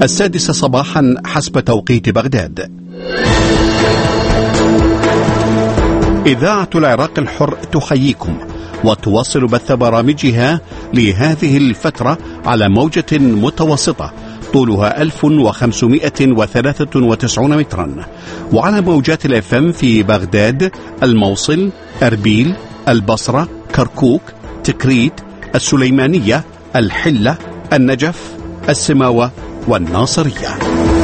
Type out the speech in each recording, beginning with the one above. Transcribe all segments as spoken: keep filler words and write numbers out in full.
السادسة صباحا حسب توقيت بغداد. إذاعة العراق الحر تحييكم وتواصل بث برامجها لهذه الفترة على موجة متوسطة طولها ألف وخمسمائة وثلاثة وتسعين مترا، وعلى موجات الاف ام في بغداد، الموصل، أربيل، البصرة، كركوك، تكريت، السليمانية، الحلة، النجف، السماوة والناصرية.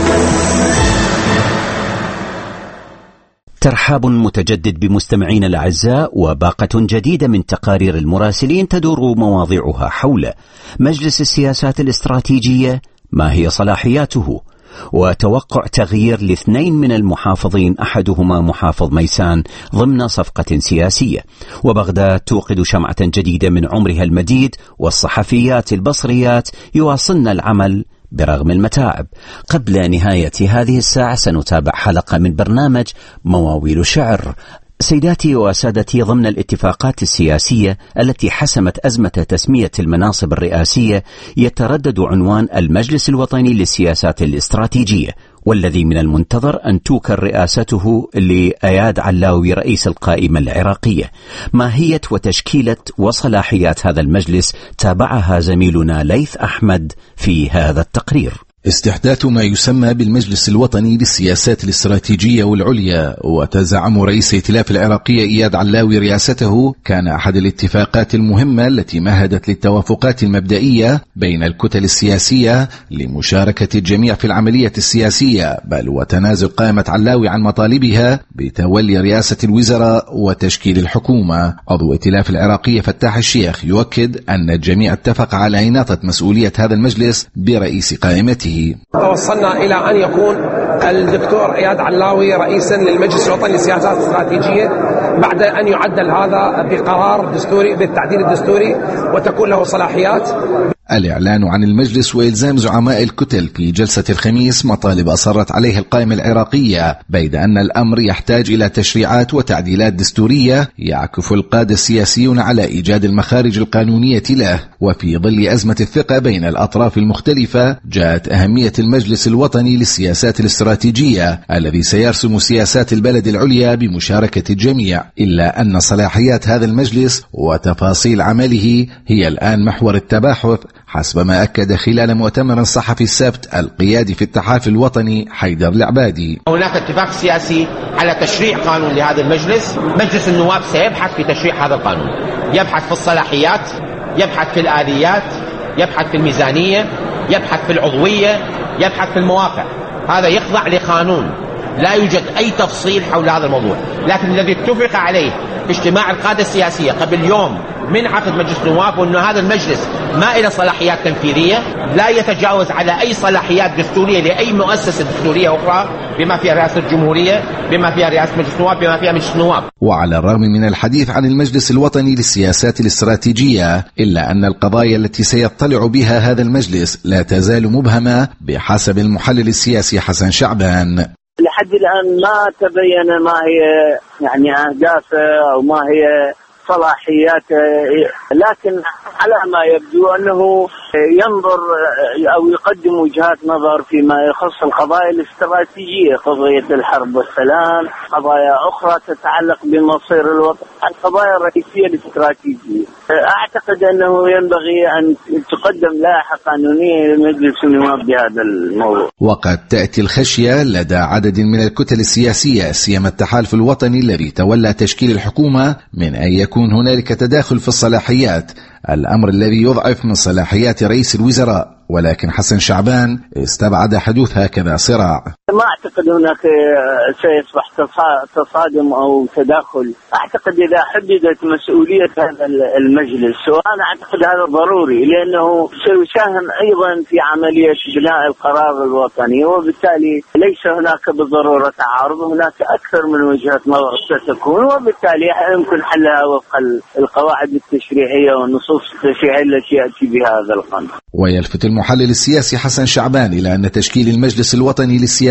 ترحاب متجدد بمستمعين الأعزاء، وباقة جديدة من تقارير المراسلين تدور مواضيعها حول مجلس السياسات الاستراتيجية، ما هي صلاحياته، وتوقع تغيير لاثنين من المحافظين، أحدهما محافظ ميسان ضمن صفقة سياسية. وبغداد توقد شمعة جديدة من عمرها المديد، والصحفيات البصريات يواصلن العمل برغم المتاعب. قبل نهاية هذه الساعة سنتابع حلقة من برنامج مواويل شعر. سيداتي وسادتي، ضمن الاتفاقات السياسية التي حسمت أزمة تسمية المناصب الرئاسية يتردد عنوان المجلس الوطني للسياسات الاستراتيجية، والذي من المنتظر أن توكل رئاسته لأياد علاوي رئيس القائمة العراقية. ماهية وتشكيلة وصلاحيات هذا المجلس تابعها زميلنا ليث أحمد في هذا التقرير. استحداث ما يسمى بالمجلس الوطني للسياسات الاستراتيجية والعليا، وتزعم رئيس ائتلاف العراقية إياد علاوي رئاسته، كان أحد الاتفاقات المهمة التي مهدت للتوافقات المبدئية بين الكتل السياسية لمشاركة الجميع في العملية السياسية، بل وتنازل قائمة علاوي عن مطالبها بتولي رئاسة الوزراء وتشكيل الحكومة. عضو ائتلاف العراقية فتاح الشيخ يؤكد أن الجميع اتفق على إناطة مسؤولية هذا المجلس برئيس قائمته. توصلنا إلى أن يكون الدكتور إياد علاوي رئيسا للمجلس الوطني للسياسات الاستراتيجية بعد أن يعدل هذا بقرار دستوري بالتعديل الدستوري وتكون له صلاحيات. الإعلان عن المجلس وإلزام زعماء الكتل في جلسة الخميس مطالب أصرت عليها القائمة العراقية، بيد أن الأمر يحتاج إلى تشريعات وتعديلات دستورية يعكف القادة السياسيون على إيجاد المخارج القانونية له. وفي ظل أزمة الثقة بين الأطراف المختلفة، جاءت أهمية المجلس الوطني للسياسات الاستراتيجية الذي سيرسم سياسات البلد العليا بمشاركة الجميع، إلا أن صلاحيات هذا المجلس وتفاصيل عمله هي الآن محور التباحث، حسب ما أكد خلال مؤتمر صحفي السبت القيادي في التحالف الوطني حيدر العبادي. هناك اتفاق سياسي على تشريع قانون لهذا المجلس. مجلس النواب سيبحث في تشريع هذا القانون، يبحث في الصلاحيات، يبحث في الآليات، يبحث في الميزانية، يبحث في العضوية، يبحث في المواقع. هذا يخضع لقانون، لا يوجد أي تفصيل حول هذا الموضوع. لكن الذي اتفق عليه في اجتماع القادة السياسية قبل يوم من عقد مجلس النواب وأن هذا المجلس ما إلى صلاحيات تنفيذية، لا يتجاوز على أي صلاحيات دستورية لأي مؤسسة دستورية أخرى، بما فيها رئاسة الجمهورية، بما فيها رئاسة مجلس النواب، بما فيها مجلس النواب. وعلى الرغم من الحديث عن المجلس الوطني للسياسات الاستراتيجية، إلا أن القضايا التي سيطلع بها هذا المجلس لا تزال مبهمة بحسب المحلل السياسي حسن شعبان. لحد الآن ما تبين ما هي يعني أهدافه أو ما هي صلاحياته، لكن على ما يبدو أنه ينظر أو يقدم وجهات نظر فيما يخص القضايا الاستراتيجية، قضية الحرب والسلام، قضايا أخرى تتعلق بمصير الوطن، القضايا الرئيسية الاستراتيجية. أعتقد أنه ينبغي أن تقدم لائحة قانونية لمجلس النواب بهذا الموضوع. وقد تأتي الخشية لدى عدد من الكتل السياسية، سيما التحالف الوطني الذي تولى تشكيل الحكومة، من أن يكون هنالك تداخل في الصلاحيات، الأمر الذي يضعف من صلاحيات رئيس الوزراء. ولكن حسن شعبان استبعد حدوث هكذا صراع. ما أعتقد هناك سيصبح تصادم أو تداخل. أعتقد إذا حددت مسؤولية هذا المجلس، وأنا أعتقد هذا ضروري لأنه سيساهم أيضا في عملية بناء القرار الوطني، وبالتالي ليس هناك بالضرورة تعارض، هناك أكثر من وجهة نظر ستكون، وبالتالي يمكن حلها وفق القواعد التشريعية والنصوص التشريعية التي يأتي بها هذا القانون. ويلفت المحلل السياسي حسن شعبان إلى أن تشكيل المجلس الوطني للسياسات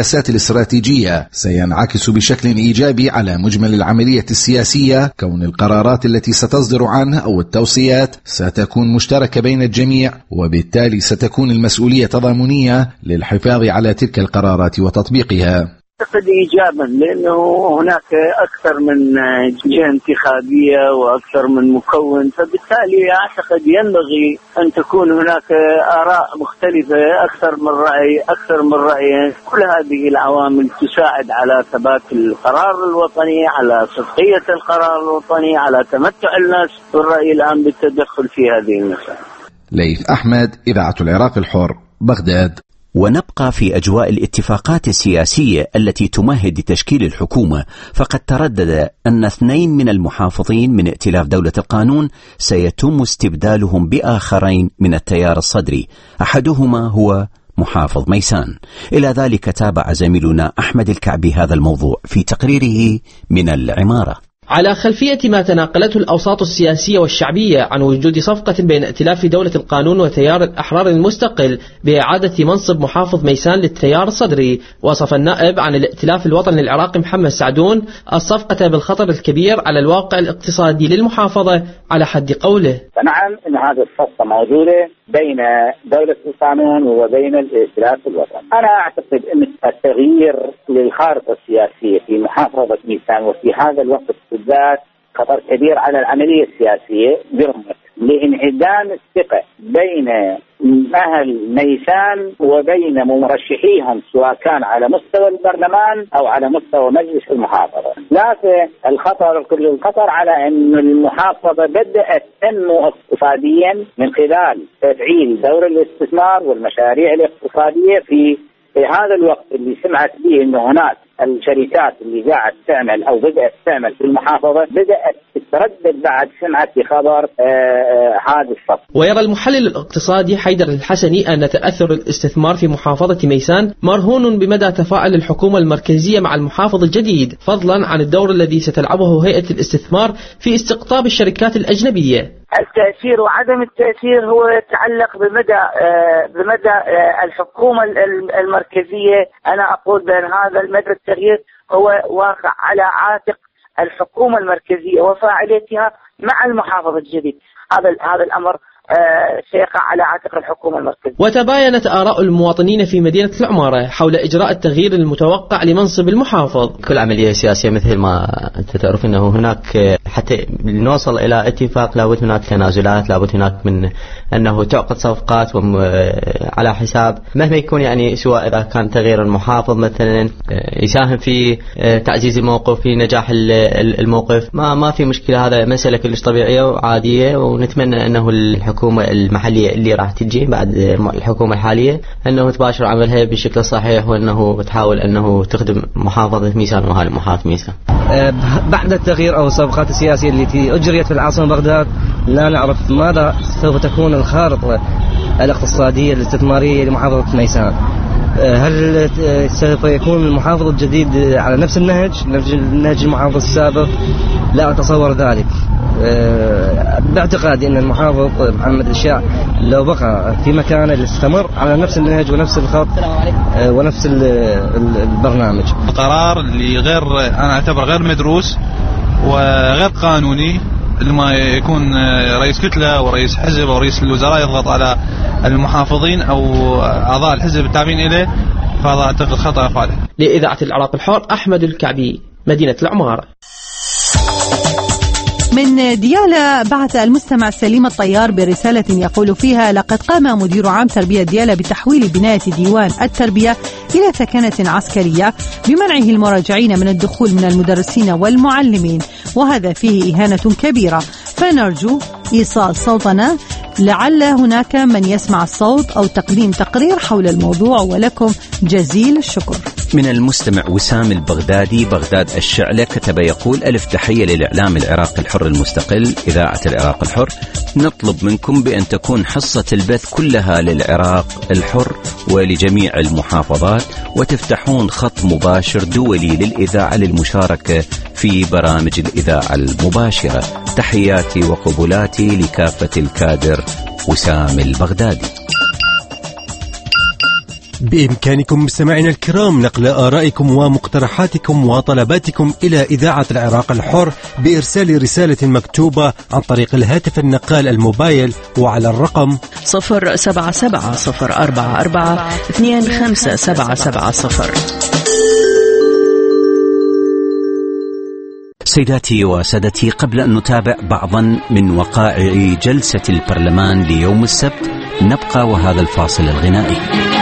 السياسات الاستراتيجية سينعكس بشكل إيجابي على مجمل العملية السياسية، كون القرارات التي ستصدر عنه أو التوصيات ستكون مشتركة بين الجميع، وبالتالي ستكون المسؤولية تضامنية للحفاظ على تلك القرارات وتطبيقها. أعتقد إيجابا، لأنه هناك أكثر من جهة انتخابية وأكثر من مكون، فبالتالي أعتقد ينبغي أن تكون هناك آراء مختلفة، أكثر من رأي أكثر من رأي. كل هذه العوامل تساعد على ثبات القرار الوطني، على صدقية القرار الوطني، على تمتع الناس والرأي العام بالتدخل في هذه المسائل. ليث أحمد، إذاعة العراق الحر، بغداد. ونبقى في أجواء الاتفاقات السياسية التي تمهد لتشكيل الحكومة، فقد تردد أن اثنين من المحافظين من ائتلاف دولة القانون سيتم استبدالهم بآخرين من التيار الصدري، أحدهما هو محافظ ميسان. إلى ذلك تابع زميلنا أحمد الكعبي هذا الموضوع في تقريره من العمارة. على خلفية ما تناقلته الأوساط السياسية والشعبية عن وجود صفقة بين ائتلاف دولة القانون وتيار الأحرار المستقل بإعادة منصب محافظ ميسان للتيار الصدري، وصف النائب عن الائتلاف الوطني العراقي محمد سعدون الصفقة بالخطر الكبير على الواقع الاقتصادي للمحافظة على حد قوله. فنعم إن هذه الصفقة موجودة بين دولة القانون وبين الائتلاف الوطني. أنا أعتقد أن التغيير للخارطة السياسية في محافظة ميسان وفي هذا الوقت بالذات خطر كبير على العملية السياسية برمة لانعدام الثقة بين أهل ميسان وبين مرشحيهم، سواء كان على مستوى البرلمان أو على مستوى مجلس المحافظة. لكن الخطر كل الخطر على أن المحافظة بدأت تنمو اقتصاديا من خلال تفعيل دور الاستثمار والمشاريع الاقتصادية في في هذا الوقت اللي سمعت به أنه هناك الشركات اللي قاعد تعمل أو بدأت تعمل في المحافظة بدأت تتردد بعد سمعت بخبر هذا الصف. ويرى المحلل الاقتصادي حيدر الحسني أن تأثر الاستثمار في محافظة ميسان مرهون بمدى تفاعل الحكومة المركزية مع المحافظ الجديد، فضلا عن الدور الذي ستلعبه هيئة الاستثمار في استقطاب الشركات الأجنبية. التأثير وعدم التأثير هو يتعلق بمدى بمدى الحكومة المركزية. أنا أقول بأن هذا المدى التغيير هو واقع على عاتق الحكومة المركزية وفاعليتها مع المحافظ الجديد. هذا هذا الأمر سيقع على عاتق الحكومة المركزية. وتباينت آراء المواطنين في مدينة العمارة حول إجراء التغيير المتوقع لمنصب المحافظ. كل عملية سياسية مثل ما أنت تعرف أنه هناك حتى نوصل إلى اتفاق لابد هناك تنازلات، لابد هناك من أنه تعقد صفقات على حساب مهما يكون، يعني سواء إذا كان تغيير المحافظ مثلا يساهم في تعزيز الموقف، في نجاح الموقف، ما ما في مشكلة. هذا مسألة كلش طبيعية وعادية، ونتمنى أنه الحكومة المحلية اللي راح تجي بعد الحكومة الحالية أنه تباشر عملها بشكل صحيح، وأنه تحاول أنه تخدم محافظة ميسان وأهالي محافظة ميسان. بعد التغيير أو الصفقات السياسية التي أجريت في العاصمة بغداد، لا نعرف ماذا سوف تكون الخارطة الاقتصادية الاستثمارية لمحافظة ميسان. هل سوف يكون المحافظ الجديد على نفس النهج نهج المحافظ السابق؟ لا أتصور ذلك. باعتقادي أن المحافظ محمد الشاع لو بقى في مكانه استمر على نفس النهج ونفس الخط ونفس البرنامج. قرار اللي غير أنا أعتبر غير مدروس وغير قانوني، لما يكون رئيس كتلة ورئيس حزب ورئيس الوزراء يضغط على المحافظين أو أعضاء الحزب التابعين إليه، فهذا أعتقد خطأ فادح. لإذاعة العراق الحر، أحمد الكعبي، مدينة العمارة. من ديالى بعث المستمع سليم الطيار برسالة يقول فيها: لقد قام مدير عام تربية ديالى بتحويل بناية ديوان التربية إلى ثكنة عسكرية بمنعه المراجعين من الدخول من المدرسين والمعلمين، وهذا فيه إهانة كبيرة، فنرجو إيصال صوتنا لعل هناك من يسمع الصوت أو تقديم تقرير حول الموضوع، ولكم جزيل الشكر. من المستمع وسام البغدادي بغداد الشعلة كتب يقول: ألف تحية للإعلام العراقي الحر المستقل، إذاعة العراق الحر. نطلب منكم بأن تكون حصة البث كلها للعراق الحر ولجميع المحافظات، وتفتحون خط مباشر دولي للإذاعة للمشاركة في برامج الإذاعة المباشرة. تحياتي وقبلاتي لكافة الكادر. وسام البغدادي. بإمكانكم مستمعينا الكرام نقل آرائكم ومقترحاتكم وطلباتكم إلى إذاعة العراق الحر بإرسال رسالة مكتوبة عن طريق الهاتف النقال الموبايل وعلى الرقم صفر سبعة سبعة صفر أربعة أربعة اثنين خمسة سبعة سبعة صفر. سيداتي وسادتي، قبل أن نتابع بعضا من وقائع جلسة البرلمان ليوم السبت نبقى وهذا الفاصل الغنائي.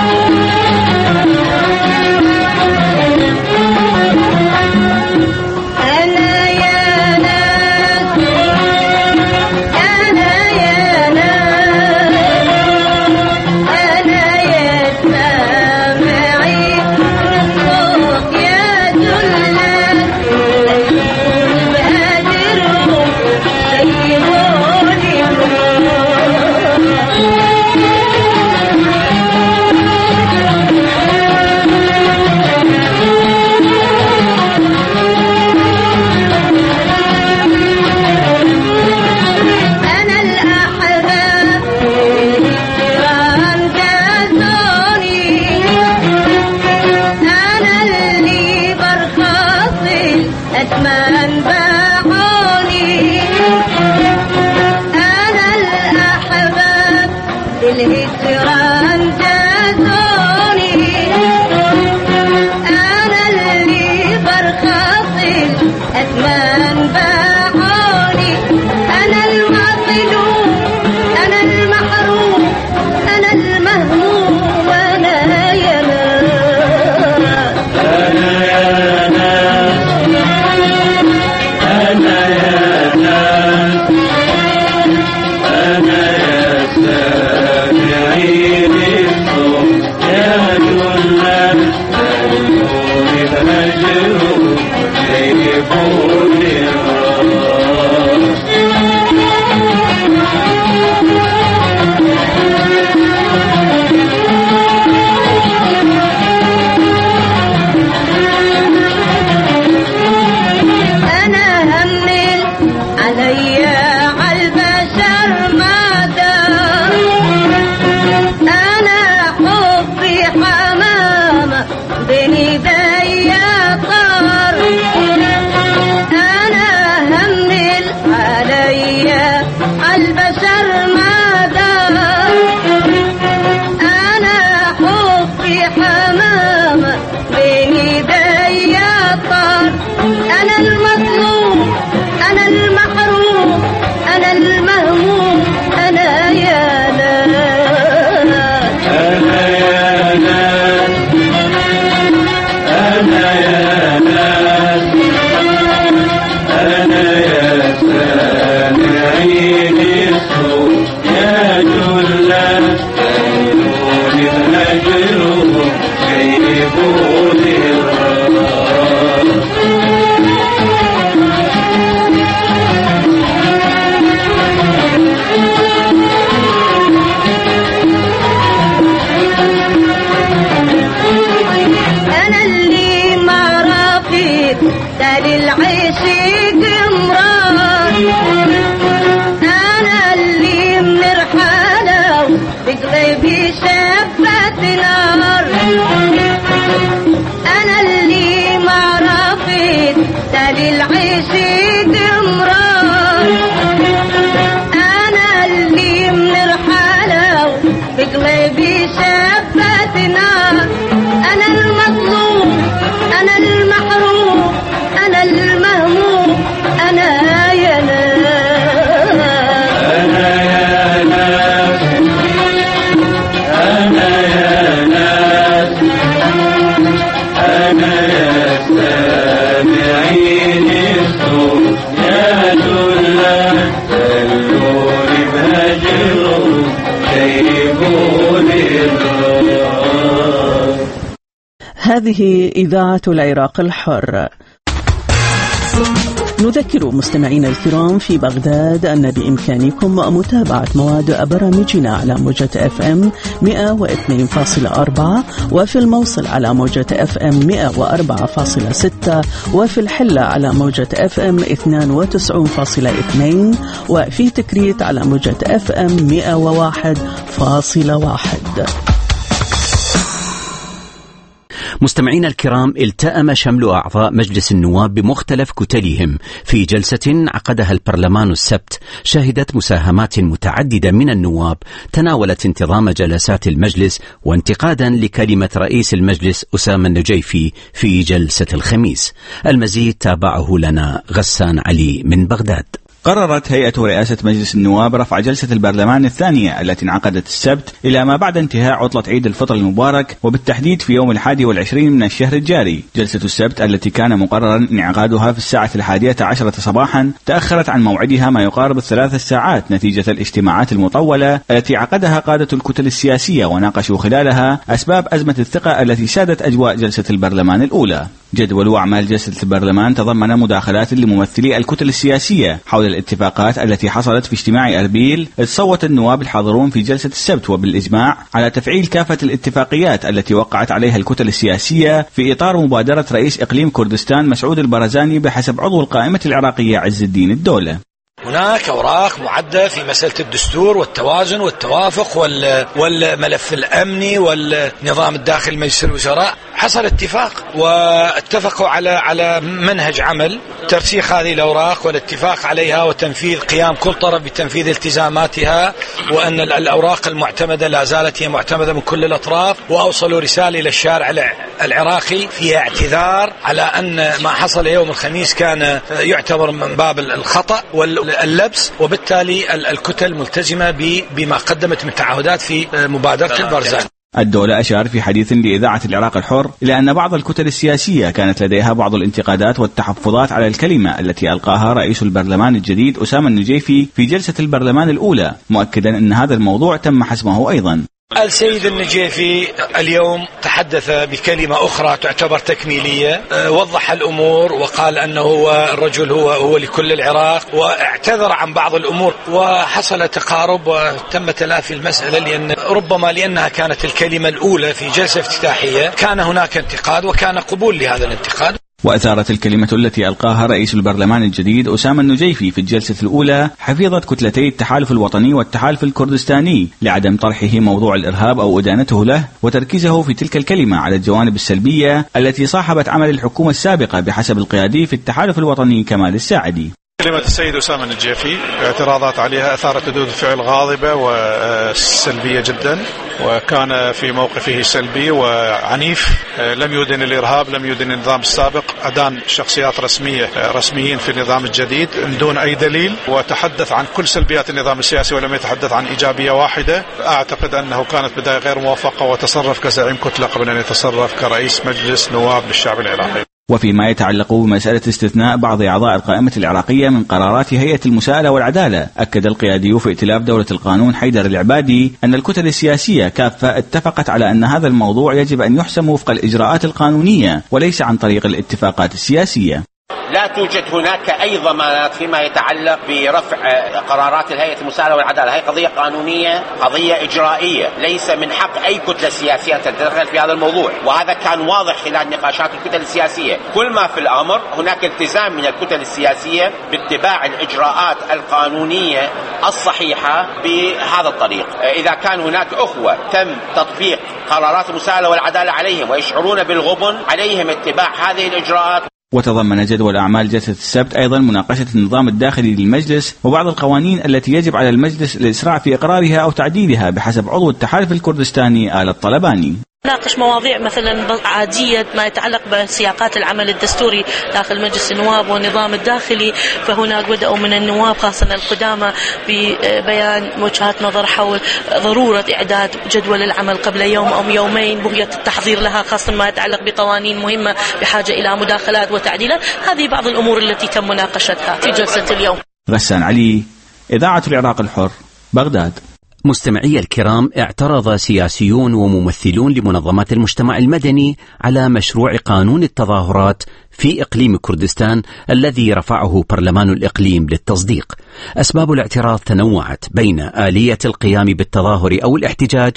هذه إذاعة العراق الحر. نذكر مستمعينا الكرام في بغداد أن بإمكانكم متابعة مواد برامجنا على موجة اف ام مئة واثنين فاصلة أربعة، وفي الموصل على موجة اف ام مئة وأربعة فاصلة ستة، وفي الحلة على موجة اف ام اثنين وتسعين فاصلة اثنين، وفي تكريت على موجة اف ام مئة وواحد فاصلة واحد. مستمعينا الكرام، التأم شمل أعضاء مجلس النواب بمختلف كتلهم في جلسة عقدها البرلمان السبت، شهدت مساهمات متعددة من النواب تناولت انتظام جلسات المجلس وانتقادا لكلمة رئيس المجلس أسامة النجيفي في جلسة الخميس. المزيد تابعه لنا غسان علي من بغداد. قررت هيئة رئاسة مجلس النواب رفع جلسة البرلمان الثانية التي انعقدت السبت إلى ما بعد انتهاء عطلة عيد الفطر المبارك، وبالتحديد في يوم الحادي والعشرين من الشهر الجاري. جلسة السبت التي كان مقررا انعقادها في الساعة الحادية عشرة صباحا تأخرت عن موعدها ما يقارب الثلاث ساعات نتيجة الاجتماعات المطولة التي عقدها قادة الكتل السياسية وناقشوا خلالها أسباب أزمة الثقة التي سادت أجواء جلسة البرلمان الأولى. جدول وأعمال جلسة البرلمان تضمن مداخلات لممثلي الكتل السياسية حول الاتفاقات التي حصلت في اجتماع أربيل. صوت النواب الحاضرون في جلسة السبت وبالإجماع على تفعيل كافة الاتفاقيات التي وقعت عليها الكتل السياسية في إطار مبادرة رئيس إقليم كردستان مسعود البرزاني بحسب عضو القائمة العراقية عز الدين الدولة. هناك أوراق معدة في مسألة الدستور والتوازن والتوافق والملف الأمني والنظام الداخلي مجلس الوزراء. حصل اتفاق واتفقوا على على منهج عمل ترسيخ هذه الأوراق والاتفاق عليها وتنفيذ قيام كل طرف بتنفيذ التزاماتها، وأن الأوراق المعتمدة لا زالت هي معتمدة من كل الأطراف. وأوصلوا رسالة إلى الشارع العراقي فيها اعتذار على أن ما حصل يوم الخميس كان يعتبر من باب الخطأ واللبس، وبالتالي الكتل ملتزمة بما قدمت من تعهدات في مبادرة البرزان. الدولة أشار في حديث لإذاعة العراق الحر إلى أن بعض الكتل السياسية كانت لديها بعض الانتقادات والتحفظات على الكلمة التي ألقاها رئيس البرلمان الجديد أسامة النجيفي في جلسة البرلمان الأولى، مؤكدا أن هذا الموضوع تم حسمه أيضا. السيد النجيفي اليوم تحدث بكلمة أخرى تعتبر تكميلية، وضح الأمور وقال أنه هو الرجل هو هو لكل العراق، واعتذر عن بعض الأمور وحصل تقارب وتم تلافي المسألة، لأن ربما لأنها كانت الكلمة الأولى في جلسة افتتاحية كان هناك انتقاد وكان قبول لهذا الانتقاد. وأثارت الكلمة التي ألقاها رئيس البرلمان الجديد أسامة النجيفي في الجلسة الأولى حفيظة كتلتي التحالف الوطني والتحالف الكردستاني لعدم طرحه موضوع الإرهاب أو إدانته له، وتركيزه في تلك الكلمة على الجوانب السلبية التي صاحبت عمل الحكومة السابقة بحسب القيادي في التحالف الوطني كمال الساعدي. كلمة السيد أسامة النجيفي اعتراضات عليها أثارت ردود فعل غاضبة وسلبية جدا، وكان في موقفه سلبي وعنيف، لم يدن الإرهاب، لم يدن النظام السابق، أدان شخصيات رسمية رسميين في النظام الجديد من دون أي دليل، وتحدث عن كل سلبيات النظام السياسي ولم يتحدث عن إيجابية واحدة. أعتقد أنه كانت بداية غير موفقة، وتصرف كزعيم كتلة قبل أن يتصرف كرئيس مجلس نواب للشعب العراقي. وفيما يتعلق بمسألة استثناء بعض أعضاء القائمة العراقية من قرارات هيئة المساءلة والعدالة، أكد القيادي في ائتلاف دولة القانون حيدر العبادي أن الكتل السياسية كافة اتفقت على أن هذا الموضوع يجب أن يحسم وفق الإجراءات القانونية وليس عن طريق الاتفاقات السياسية. لا توجد هناك أي ضمانات فيما يتعلق برفع قرارات الهيئة المساءلة والعدالة. هي قضية قانونية، قضية إجرائية، ليس من حق أي كتلة سياسية أن تتدخل في هذا الموضوع، وهذا كان واضح خلال نقاشات الكتل السياسية. كل ما في الأمر هناك التزام من الكتل السياسية باتباع الإجراءات القانونية الصحيحة بهذا الطريق. إذا كان هناك أخوة تم تطبيق قرارات المساءلة والعدالة عليهم ويشعرون بالغبن، عليهم اتباع هذه الإجراءات. وتضمن جدول أعمال جلسة السبت أيضا مناقشة النظام الداخلي للمجلس وبعض القوانين التي يجب على المجلس الإسراع في إقرارها أو تعديلها بحسب عضو التحالف الكردستاني آل الطلباني. ناقش مواضيع مثلا عادية ما يتعلق بسياقات العمل الدستوري داخل مجلس النواب والنظام الداخلي، فهناك بدأوا من النواب خاصة القدامى ببيان وجهات نظر حول ضرورة إعداد جدول العمل قبل يوم أو يومين بغية التحضير لها، خاصة ما يتعلق بقوانين مهمة بحاجة إلى مداخلات وتعديلات. هذه بعض الأمور التي تم مناقشتها في جلسة اليوم. غسان علي، إذاعة العراق الحر، بغداد. مستمعي الكرام، اعترض سياسيون وممثلون لمنظمات المجتمع المدني على مشروع قانون التظاهرات في إقليم كردستان الذي رفعه برلمان الإقليم للتصديق. أسباب الاعتراض تنوعت بين آلية القيام بالتظاهر أو الاحتجاج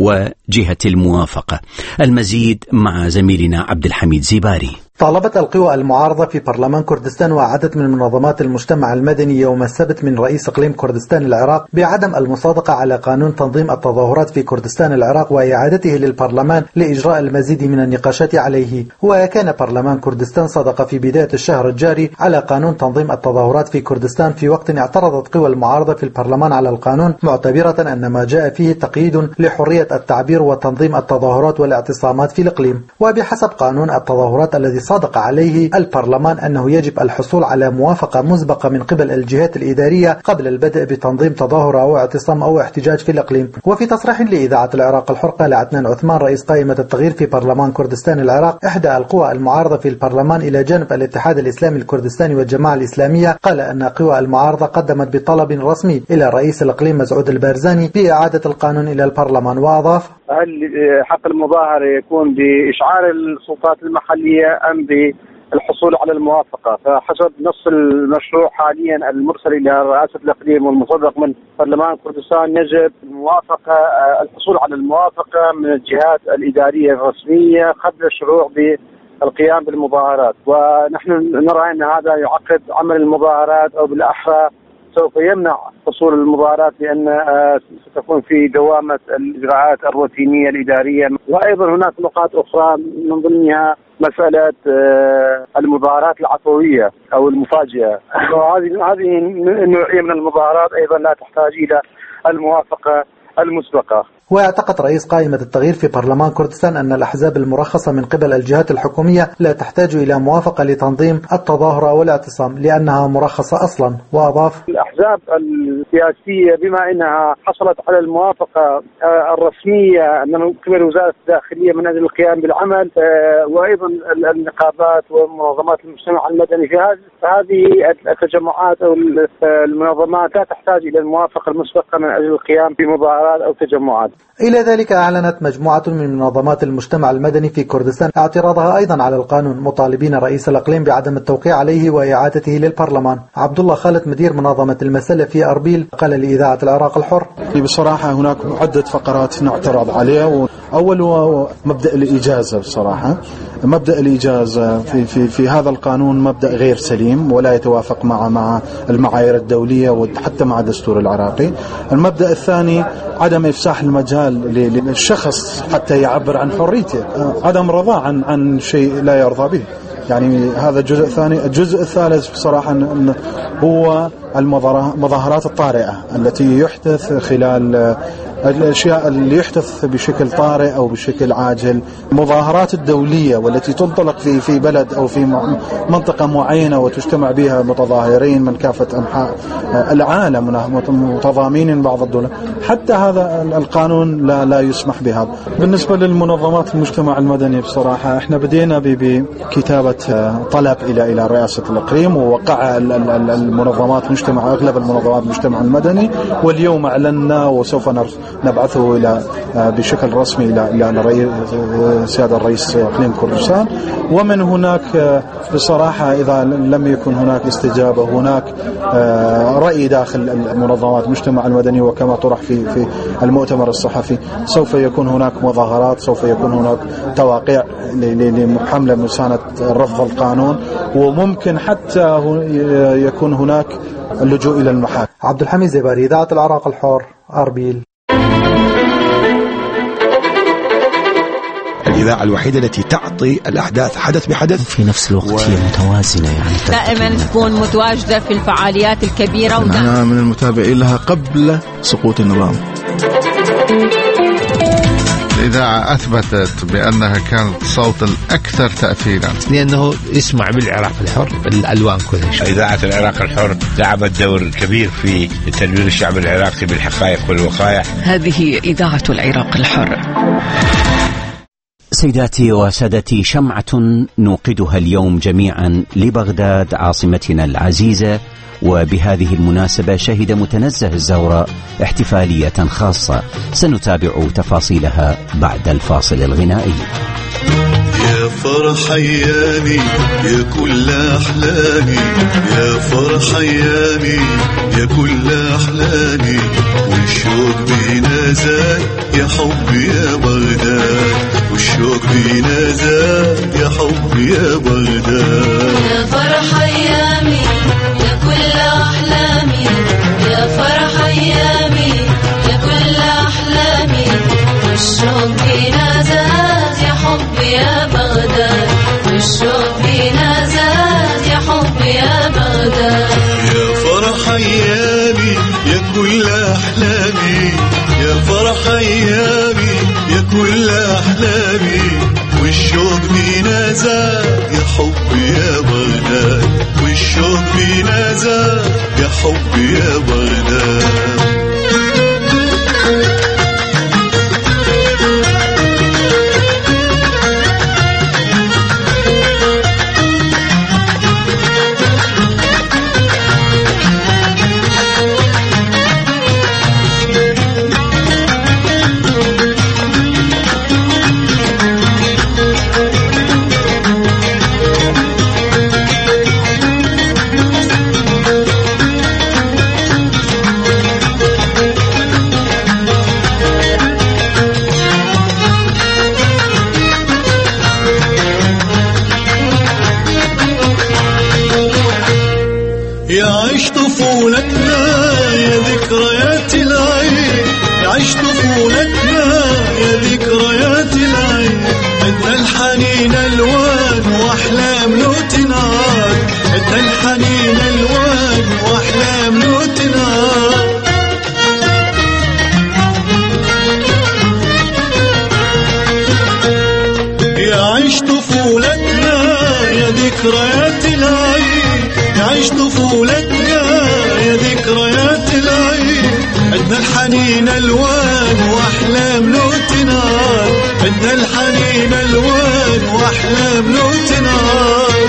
وجهة الموافقة. المزيد مع زميلنا عبد الحميد زيباري. طالبت القوى المعارضة في برلمان كردستان وعدد من منظمات المجتمع المدني يوم السبت من رئيس إقليم كردستان العراق بعدم المصادقة على قانون تنظيم التظاهرات في كردستان العراق وإعادته للبرلمان لإجراء المزيد من النقاشات عليه. وكان برلمان كردستان صدق في بداية الشهر الجاري على قانون تنظيم التظاهرات في كردستان في وقت اعترضت قوى المعارضة في البرلمان على القانون معتبرة أن ما جاء فيه تقييد لحرية التعبير وتنظيم التظاهرات والاعتصامات في الإقليم. وبحسب قانون التظاهرات الذي صادق عليه البرلمان أنه يجب الحصول على موافقة مسبقة من قبل الجهات الإدارية قبل البدء بتنظيم تظاهر أو اعتصام أو احتجاج في الإقليم. وفي تصريح لإذاعة العراق الحر قال عدنان عثمان رئيس قائمة التغيير في برلمان كردستان العراق إحدى القوى المعارضة في البرلمان إلى جانب الاتحاد الإسلامي الكردستاني والجماعة الإسلامية، قال أن قوى المعارضة قدمت بطلب رسمي إلى رئيس الإقليم مسعود البارزاني بإعادة القانون إلى البرلمان. وأضاف: هل حق المظاهرة يكون بإشعار السلطات المحلية أم بالحصول على الموافقة؟ فحسب نص المشروع حاليا المرسل إلى رئاسة الإقليم والمصدق من برلمان كردستان يجب الموافقة الحصول على الموافقة من الجهات الإدارية الرسمية قبل الشروع بالقيام بالمظاهرات. ونحن نرى أن هذا يعقد عمل المظاهرات أو بالأحرى سوف يمنع حصول المظاهرات لأن ستكون في دوامة الإجراءات الروتينية الإدارية. وأيضا هناك نقاط أخرى من ضمنها مسألة المظاهرات العفوية أو المفاجئة، وهذه هذه النوعية من المظاهرات أيضا لا تحتاج إلى الموافقة المسبقة. واعتقد رئيس قائمة التغيير في برلمان كردستان أن الأحزاب المرخصة من قبل الجهات الحكومية لا تحتاج إلى موافقة لتنظيم التظاهر أو الاعتصام لأنها مرخصة أصلا. وأضاف: الأحزاب السياسية بما أنها حصلت على الموافقة الرسمية من قبل وزارة الداخلية من أجل القيام بالعمل، وأيضا النقابات ومنظمات المجتمع المدني في هذه التجمعات أو المنظمات لا تحتاج إلى الموافقة المسبقة من أجل القيام بمظاهرات أو تجمعات. إلى ذلك أعلنت مجموعة من منظمات المجتمع المدني في كردستان اعتراضها أيضا على القانون، مطالبين رئيس الإقليم بعدم التوقيع عليه وإعادته للبرلمان. عبد الله خالد مدير منظمة المسلة في أربيل قال لإذاعة العراق الحر: بصراحة هناك عدة فقرات نعترض عليها. أول هو مبدأ الإجازة. بصراحة مبدأ الإجازة في في في هذا القانون مبدأ غير سليم ولا يتوافق مع مع المعايير الدولية وحتى مع الدستور العراقي. المبدأ الثاني عدم إفساح المجال للشخص حتى يعبر عن حريته، عدم رضا عن عن شيء لا يرضى به. يعني هذا الجزء الثاني. الجزء الثالث بصراحة هو المظاهرات الطارئة التي يحدث خلال الأشياء اللي يحدث بشكل طارئ أو بشكل عاجل. المظاهرات الدولية والتي تنطلق في في بلد أو في منطقة معينة وتجتمع بها متظاهرين من كافة أنحاء العالم متضامنين بعض الدول، حتى هذا القانون لا لا يسمح بهذا. بالنسبة للمنظمات المجتمع المدني بصراحة احنا بدينا بكتابة طلب إلى إلى رئاسة الإقليم ووقع المنظمات مجتمع أغلب المنظمات المجتمع المدني، واليوم أعلنا وسوف نبعثه إلى بشكل رسمي إلى إلى سيادة الرئيس إقليم كردستان. ومن هناك بصراحة إذا لم يكن هناك استجابة هناك رأي داخل المنظمات المجتمع المدني وكما طرح في في المؤتمر الصحفي سوف يكون هناك مظاهرات، سوف يكون هناك تواقيع لحملة مساندة رفض القانون، وممكن حتى يكون هناك اللجوء إلى المحاكم. عبد الحميد زيباري، إذاعة العراق الحر، أربيل. الإذاعة الوحيدة التي تعطي الأحداث حدث بحدث في نفس الوقت و... هي متوازنة، يعني دائما تكون متواجدة في الفعاليات الكبيرة. أنا من المتابعين لها قبل سقوط النظام. الإذاعة أثبتت بأنها كانت صوت الأكثر تأثيرا لأنه يسمع بالعراق الحر الألوان كلها. إذاعة العراق الحر لعبت دور كبير في تدوير الشعب العراقي بالحقائق والوقائع. هذه إذاعة العراق الحر. سيداتي وسادتي، شمعة نوقدها اليوم جميعا لبغداد عاصمتنا العزيزة، وبهذه المناسبة شهد متنزه الزوراء احتفالية خاصة سنتابع تفاصيلها بعد الفاصل الغنائي. يا فرح أيامي يا كل أحلامي، يا فرح أيامي يا كل أحلامي، والشوق بينا زاد يا حبي يا بغداد، والشوق بينا زاد يا حبي يا بغداد. يا فرح أيامي يا كل أحلامي، يا فرح أيامي يا كل أحلامي، والشوق بينا زاد يا حبي يا بغداد، والشوق بينا زاد يا حبي يا بغداد. يا فرح أيامي يا كل أحلامي، يا فرح أيامي يا كل أحلامي، والشوق بينا زاد يا حبي يا بغداد، والشوق بينا زاد يا حبي يا بغداد. يعيش طفولتنا يا ذكريات العين، يعيش طفولتنا يا ذكريات العين، عدنا الحنين الوان واحلام لو تنعاد، عدنا الحنين الوان واحلام لو تنعاد. يعيش طفولتنا يا ذكريات العين، يعيش طفولتنا يا ذكريات العين، عدنا الحنين الوان واحلام لو تنعاد، عدنا الحنين الوان واحلام لو تنعاد.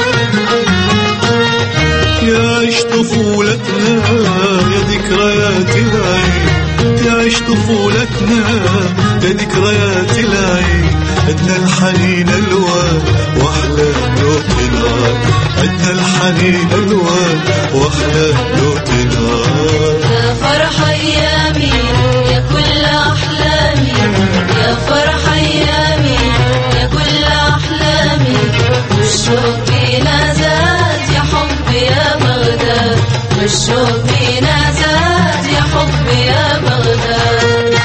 يعيش طفولتنا يا ذكريات العين، يعيش طفولتنا يا ذكريات العين، عدنا الحنين الوان واحلام لو تنعاد، عدنا الحنين الوان واحلام لو تنعاد. يا فرح أيامي يا كل أحلامي، يا فرح أيامي يا كل أحلامي، والشوق بينا زاد يا حبي يا بغداد، والشوق بينا زاد يا حبي يا بغداد.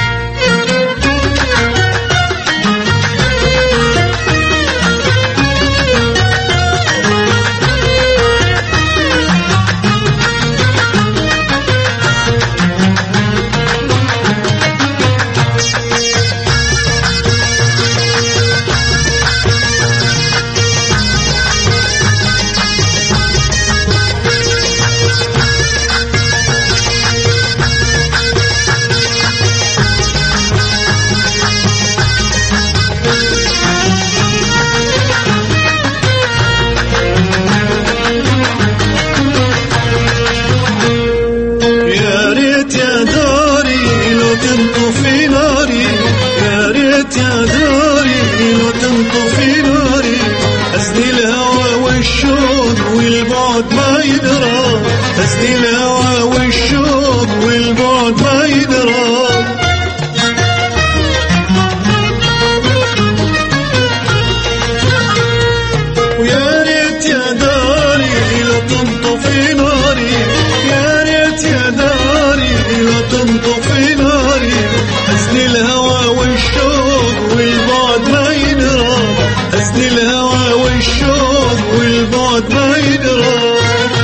حسني الهوى والشوق والبعد ما يدرى. ويا ريت يا داري لا تنطفي ناري، يا ريت يا داري لا تنطفي ناري. حسني الهوى والشوق والبعد ما يدرى، حسني الهوى والشوق والبعد ما يدرى.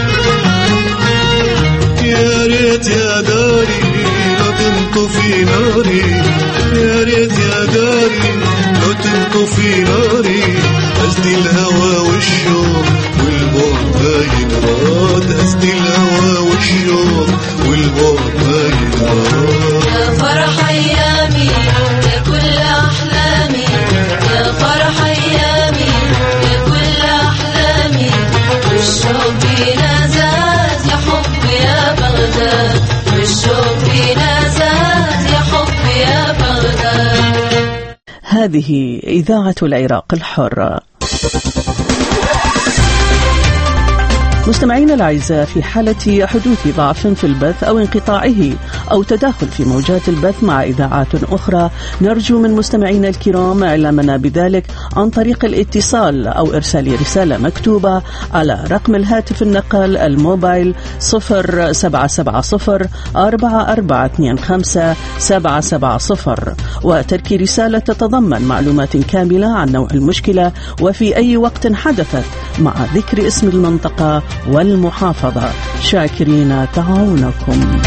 يا ريت يا داري لا تنطفي ناري، يا ريت يا داري لا تنطفي ناري. حسني الهوى والشوق والبعد ما ينراد، حسني الهوى والشوق والبعد ما ينراد. يا فرح أيامي يا كل أحلامي، يا فرح أيامي يا كل أحلامي. والشوق بينا زاد يا حبي يا بغداد، والشوق بينا زاد يا حبي يا بغداد. هذه إذاعة العراق الحر. مستمعينا الأعزاء، في حالة حدوث ضعف في البث أو انقطاعه أو تداخل في موجات البث مع إذاعات أخرى، نرجو من مستمعينا الكرام إعلامنا بذلك عن طريق الاتصال أو إرسال رسالة مكتوبة على رقم الهاتف النقال الموبايل صفر سبعة سبعة صفر أربعة أربعة اثنين خمسة سبعة سبعة صفر، وترك رسالة تتضمن معلومات كاملة عن نوع المشكلة وفي أي وقت حدثت، مع ذكر اسم المنطقة والمحافظة. شاكرين تعاونكم.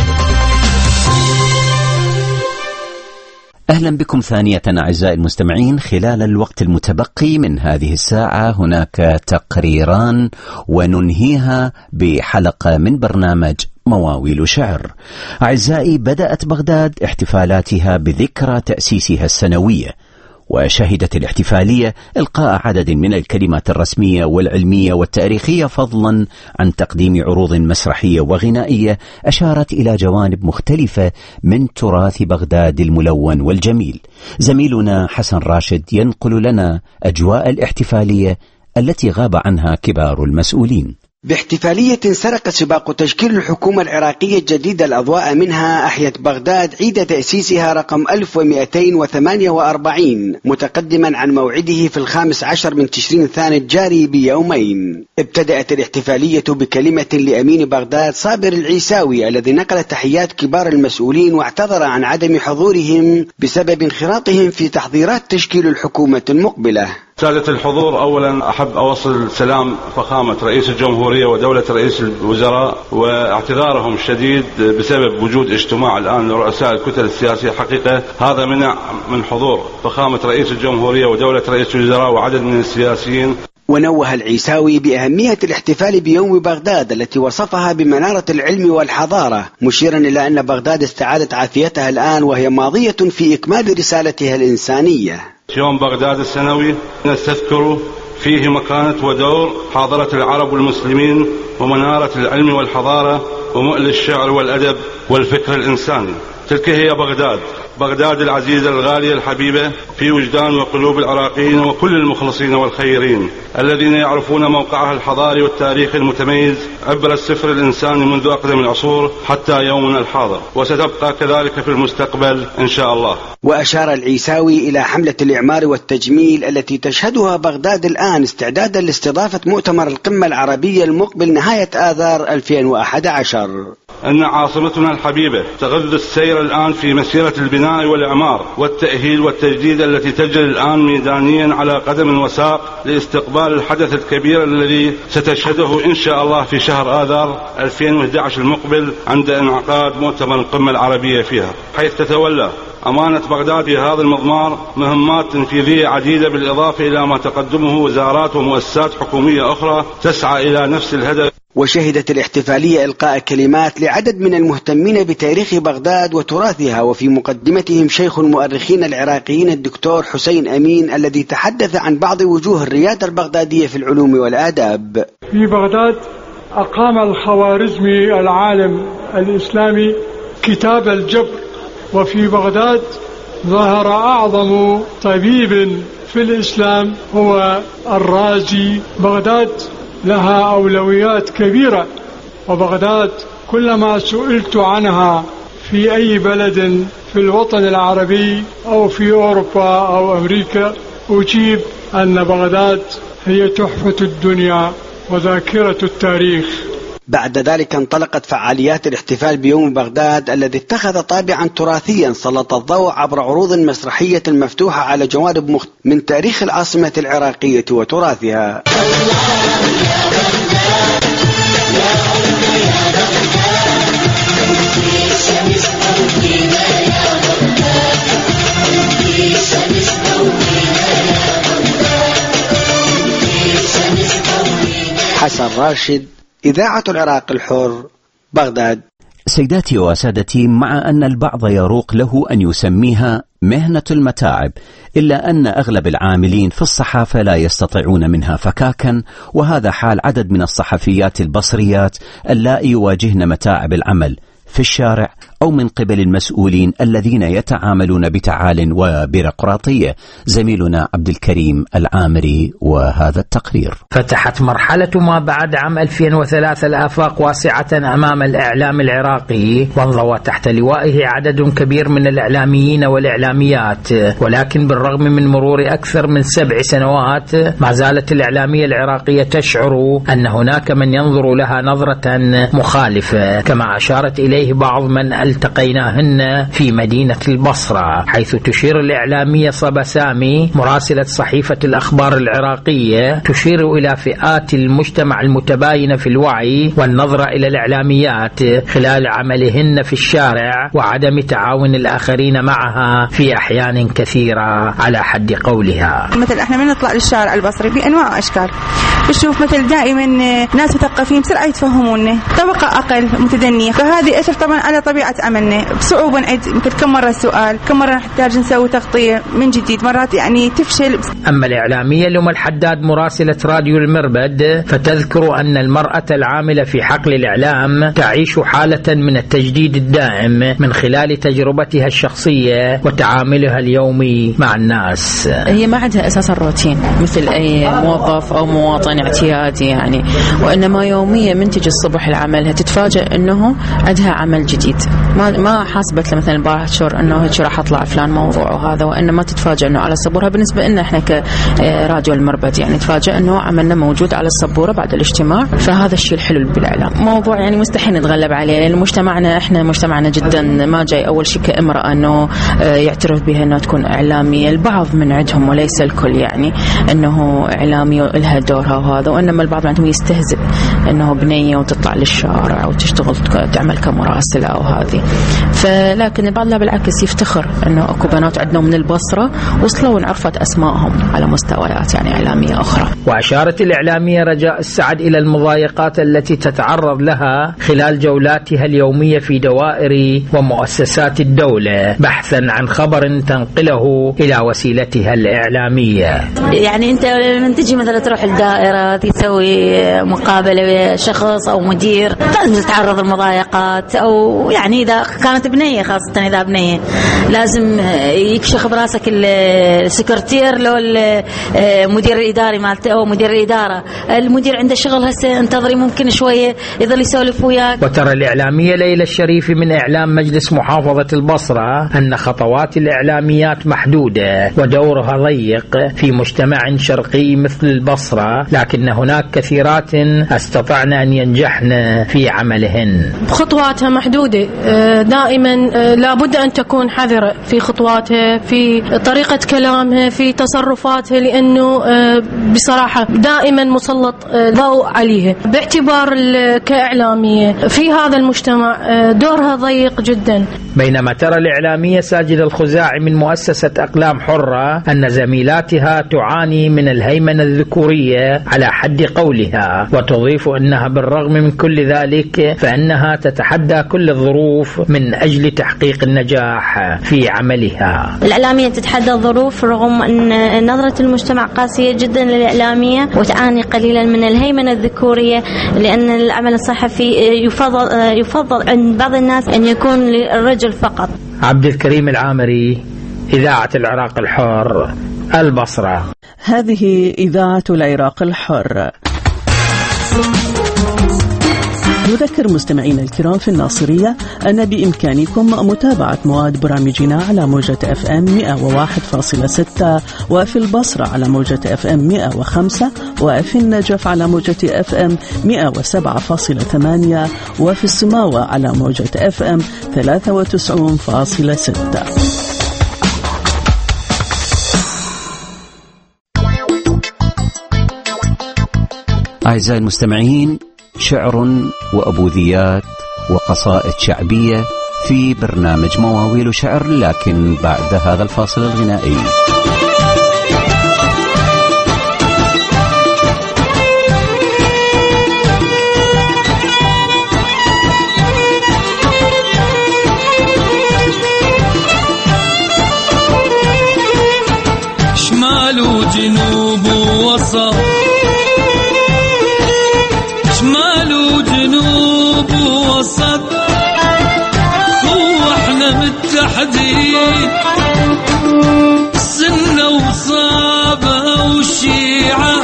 أهلا بكم ثانية أعزائي المستمعين. خلال الوقت المتبقي من هذه الساعة هناك تقريران وننهيها بحلقة من برنامج مواويل شعر. أعزائي، بدأت بغداد احتفالاتها بذكرى تأسيسها السنوية، وشهدت الاحتفالية إلقاء عدد من الكلمات الرسمية والعلمية والتاريخية، فضلا عن تقديم عروض مسرحية وغنائية أشارت إلى جوانب مختلفة من تراث بغداد الملون والجميل. زميلنا حسن راشد ينقل لنا أجواء الاحتفالية التي غاب عنها كبار المسؤولين. باحتفالية سرق سباق تشكيل الحكومة العراقية الجديدة الأضواء منها، أحيت بغداد عيد تأسيسها رقم ألف ومئتين وثمانية وأربعين، متقدما عن موعده في الخامس عشر من تشرين الثاني الجاري بيومين. ابتدأت الاحتفالية بكلمة لأمين بغداد صابر العيساوي، الذي نقل تحيات كبار المسؤولين واعتذر عن عدم حضورهم بسبب انخراطهم في تحضيرات تشكيل الحكومة المقبلة. سادة الحضور، أولا أحب أوصل سلام فخامة رئيس الجمهورية ودولة رئيس الوزراء واعتذارهم الشديد بسبب وجود اجتماع الآن لرؤساء الكتل السياسية. حقيقة هذا منع من حضور فخامة رئيس الجمهورية ودولة رئيس الوزراء وعدد من السياسيين. ونوه العيساوي بأهمية الاحتفال بيوم بغداد التي وصفها بمنارة العلم والحضارة، مشيرا إلى أن بغداد استعادت عافيتها الآن وهي ماضية في إكمال رسالتها الإنسانية. يوم بغداد السنوي نستذكر فيه مكانة ودور حاضرة العرب والمسلمين ومنارة العلم والحضارة ومؤل الشعر والأدب والفكر الإنساني. تلك هي بغداد، بغداد العزيزة الغالية الحبيبة في وجدان وقلوب العراقيين وكل المخلصين والخيرين الذين يعرفون موقعها الحضاري والتاريخي المتميز عبر السفر الإنساني منذ أقدم العصور حتى يومنا الحاضر، وستبقى كذلك في المستقبل إن شاء الله. وأشار العيساوي إلى حملة الإعمار والتجميل التي تشهدها بغداد الآن استعدادا لاستضافة مؤتمر القمة العربية المقبل نهاية آذار ألفين وأحد عشر. أن عاصمتنا الحبيبة تغذ السير الآن في مسيرة البناء والإعمار والتأهيل والتجديد التي تجري الآن ميدانيا على قدم وساق لاستقبال الحدث الكبير الذي ستشهده إن شاء الله في شهر آذار ألفين وأحد عشر المقبل عند انعقاد مؤتمر القمة العربية فيها، حيث تتولى أمانة بغداد في هذا المضمار مهمات تنفيذية عديدة، بالإضافة إلى ما تقدمه وزارات ومؤسسات حكومية أخرى تسعى إلى نفس الهدف. وشهدت الاحتفالية إلقاء كلمات لعدد من المهتمين بتاريخ بغداد وتراثها، وفي مقدمتهم شيخ المؤرخين العراقيين الدكتور حسين أمين، الذي تحدث عن بعض وجوه الريادة البغدادية في العلوم والآداب. في بغداد أقام الخوارزمي العالم الإسلامي كتاب الجبر، وفي بغداد ظهر أعظم طبيب في الإسلام هو الرازي. بغداد لها أولويات كبيرة، وبغداد كلما سئلت عنها في أي بلد في الوطن العربي أو في أوروبا أو أمريكا أجيب أن بغداد هي تحفة الدنيا وذاكرة التاريخ. بعد ذلك انطلقت فعاليات الاحتفال بيوم بغداد الذي اتخذ طابعا تراثيا سلط الضوء عبر عروض مسرحية مفتوحة على جوانب مخت... من تاريخ العاصمة العراقية وتراثها. حسن راشد، إذاعة العراق الحر، بغداد. سيداتي وسادتي، مع أن البعض يروق له أن يسميها مهنة المتاعب، إلا أن أغلب العاملين في الصحافة لا يستطيعون منها فكاكا، وهذا حال عدد من الصحفيات البصريات اللائي يواجهن متاعب العمل في الشارع أو من قبل المسؤولين الذين يتعاملون بتعال وبيروقراطية. زميلنا عبد الكريم العامري وهذا التقرير. فتحت مرحلة ما بعد عام ألفين وثلاثة الآفاق واسعة أمام الإعلام العراقي، وانضوى تحت لوائه عدد كبير من الإعلاميين والإعلاميات، ولكن بالرغم من مرور أكثر من سبع سنوات ما زالت الإعلامية العراقية تشعر أن هناك من ينظر لها نظرة مخالفة، كما أشارت إليه بعض من التقيناهن في مدينة البصرة، حيث تشير الإعلامية صبا سامي مراسلة صحيفة الأخبار العراقية تشير إلى فئات المجتمع المتباينة في الوعي والنظرة إلى الإعلاميات خلال عملهن في الشارع وعدم تعاون الآخرين معها في أحيان كثيرة على حد قولها. مثل احنا من نطلع للشارع البصري في أنواع وأشكال، بنشوف مثل دائما ناس مثقفين بسرعة يتفهمون، طبقة أقل متدنية، فهذه أثر طبعا على طبيعة عملنا، بصعوبة نعيد مثل كم مرة السؤال، كم مرة نحتاج نسوي تغطية من جديد، مرات يعني تفشل. أما الإعلامية لم الحداد مراسلة راديو المربد فتذكر أن المرأة العاملة في حقل الإعلام تعيش حالة من التجديد الدائم من خلال تجربتها الشخصية وتعاملها اليومي مع الناس. هي ما عندها أساسا روتين مثل أي موظف أو مواطن اعتيادي يعني، وإنما يوميا من تجي الصبح لعملها تتفاجأ أنه عندها عمل جديد، ما ما حاسبت مثلا البارحة شهر أنه هيك راح أطلع فلان موضوع وهذا، وإنما تتفاجأ أنه على السبورة. بالنسبة لنا إحنا كراديو المربد يعني تفاجأ أنه عملنا موجود على السبورة بعد الاجتماع، فهذا الشيء الحلو بالإعلام. موضوع يعني مستحيل نتغلب عليه، لأن مجتمعنا إحنا مجتمعنا جدا ما جاي أول شيء كامرأة أنه يعترف بها أنه تكون إعلامية. البعض من عندهم وليس الكل يعني أنه إعلامي لها دورها وهذا، وإنما البعض عندهم يستهزئ أنه بنية وتطلع للشارع وتشتغل تعمل كمراسلة أو هذه. فلكن البعض لا بالعكس يفتخر أنه أكو بنات عندنا من البصرة وصلوا وانعرفت أسمائهم على مستويات يعني إعلامية أخرى. وأشارت الإعلامية رجاء السعد إلى المضايقات التي تتعرض لها خلال جولاتها اليومية في دوائر ومؤسسات الدولة بحثا عن خبر تنقله إلى وسيلتها الإعلامية. يعني أنت من تجي مثلا تروح الدائرة تسوي مقابلة ويا شخص أو مدير لازم تتعرض المضايقات، أو يعني إذا كانت بنية خاصة إذا بنية لازم يكشخ براسك السكرتير لو المدير الإداري مالته أو مدير الإدارة، المدير عنده شغل هسه انتظري ممكن شوية يظل يسولف وياك. وترى الإعلامية ليلى الشريف من إعلام مجلس محافظة البصرة أن خطوات الإعلاميات محدودة ودورها ضيق في مجتمع شرقي مثل البصرة، لكن هناك كثيرات استطعن أن ينجحن في عملهن. خطواتها محدودة، دائما لابد أن تكون حذرة في خطواتها، في طريقة كلامها، في تصرفاتها، لأنه بصراحة دائما مسلط ضوء عليها، باعتبار كإعلامية في هذا المجتمع دورها ضيق جدا. بينما ترى الإعلامية ساجد الخزاعي من مؤسسة أقلام حرة أن زميلاتها تعاني من الهيمنة الذكورية على حد قولها، وتضيف أنها بالرغم من كل ذلك فإنها تتحدى كل الظروف من أجل تحقيق النجاح في عملها. الإعلامية تتحدى الظروف رغم أن نظرة المجتمع قاسية جدا للإعلامية وتعاني قليلا من الهيمنة الذكورية، لأن العمل الصحفي يفضل يفضل عند بعض الناس أن يكون للرجل فقط. عبد الكريم العامري، إذاعة العراق الحر، البصرة. هذه إذاعة العراق الحر. نذكر مستمعينا الكرام في الناصرية أن بإمكانكم متابعة مواد برامجنا على موجة أف أم مئة وواحد فاصلة ستة، وفي البصرة على موجة أف أم مئة وخمسة، وفي النجف على موجة أف أم مئة وسبعة فاصلة ثمانية، وفي السماوة على موجة أف أم ثلاثة وتسعين فاصلة ستة. أعزائي المستمعين، شعر وأبوذيات وقصائد شعبية في برنامج مواويل شعر، لكن بعد هذا الفاصل الغنائي. شمال وجنوب ووسط، شمال وجنوب ووسط، التحديد، سنة وصابة وشيعة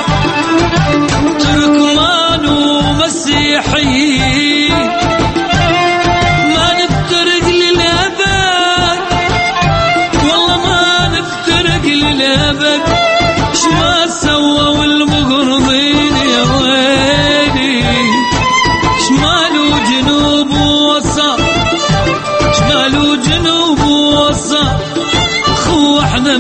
تركمان ومسيحيين، ما نفترق للأبد والله ما نفترق للأبد، شما سووا المغرضين يا ويلي، شمال وجنوب ووسط، شمال وجنوب ووسط، خو احنا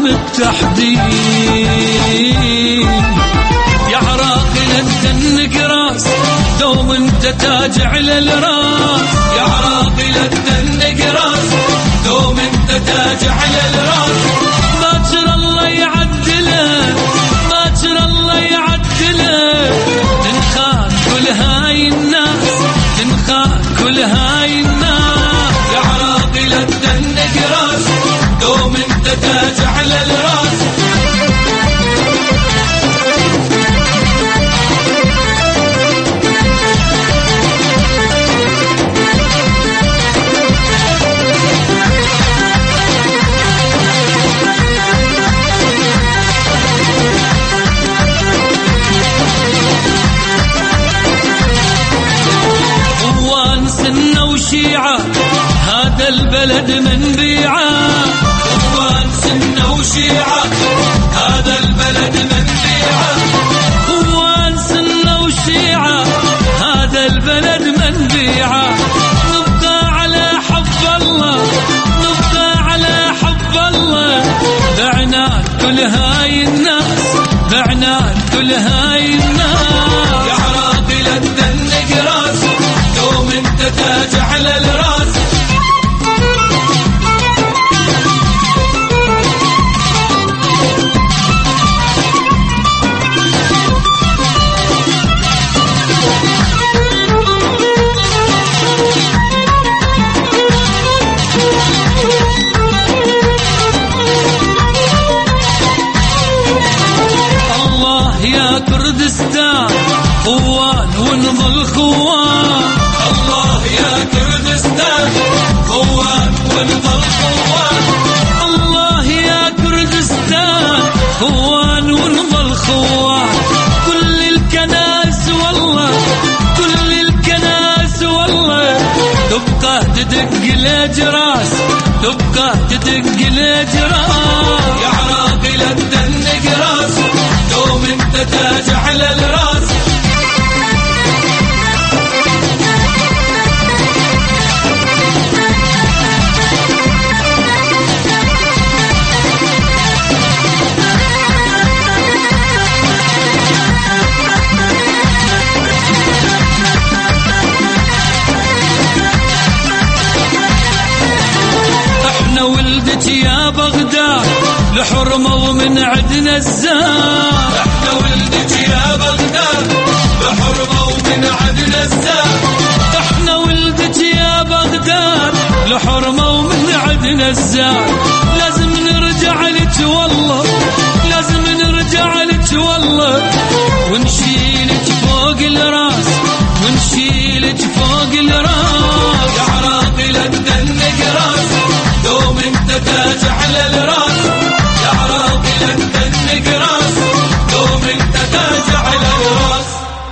متحدين. يا عراقي لا تدنك راس، دوم انت تاج على الراس، يا عراقي لا تدنك راس، دوم انت تاج على الراس، باكر الله يعدله، باكر الله يعدله، تنخاف كل هاي الناس، تنخاف كل هاي الناس، يا عراقي لا تدنك راس، دوم انت تاج على الراس. اخوان سنة وشيعة هذا البلد من بيعه، اخوان سنة وشيعة هذا البلد من بيعه، اخوان سنة وشيعة هذا البلد من بيعه، نبقى على حب الله، نبقى على حب الله، بعنات كل هاي الناس، بعنات كل هاي الناس، يا عراقي لا تدنك راس، دوم انت تاج على الراس. يا كردستان خوان ونظل خوان، الله يا كردستان خوان ونظل خوان، الله يا كردستان خوان ونظل خوان، كل الكنائس والله، كل الكنائس والله، تبقى تدق الأجراس، تبقى تدق الأجراس، يا عراقي لا تدنك راس، دوم انت تاج على الراس. احنا ولدك يا بغداد لحرمة ومن عدنا الزاد، احنا ولدك يا بغداد لحرمة ومن عدنا الزاد، احنا ولدك يا بغداد لحرمة ومن عدنا الزاد، لازم نرجع لك والله، لازم نرجع لك والله، ونشيلك فوق الراس، ونشيلك فوق الراس، يا عراقي لا تدنك راس، دوم انت تاج على الراس، يا عراقي لا تدنك راس، دوم انت تاج على الراس.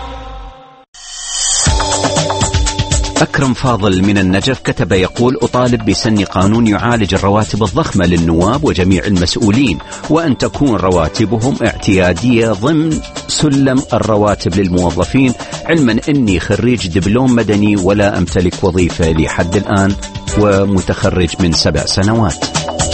أكرم فاضل من النجف كتب يقول: أطالب بسن قانون يعالج الرواتب الضخمة للنواب وجميع المسؤولين، وأن تكون رواتبهم اعتيادية ضمن سلم الرواتب للموظفين، علما أني خريج دبلوم مدني ولا أمتلك وظيفة لحد الآن ومتخرج من سبع سنوات.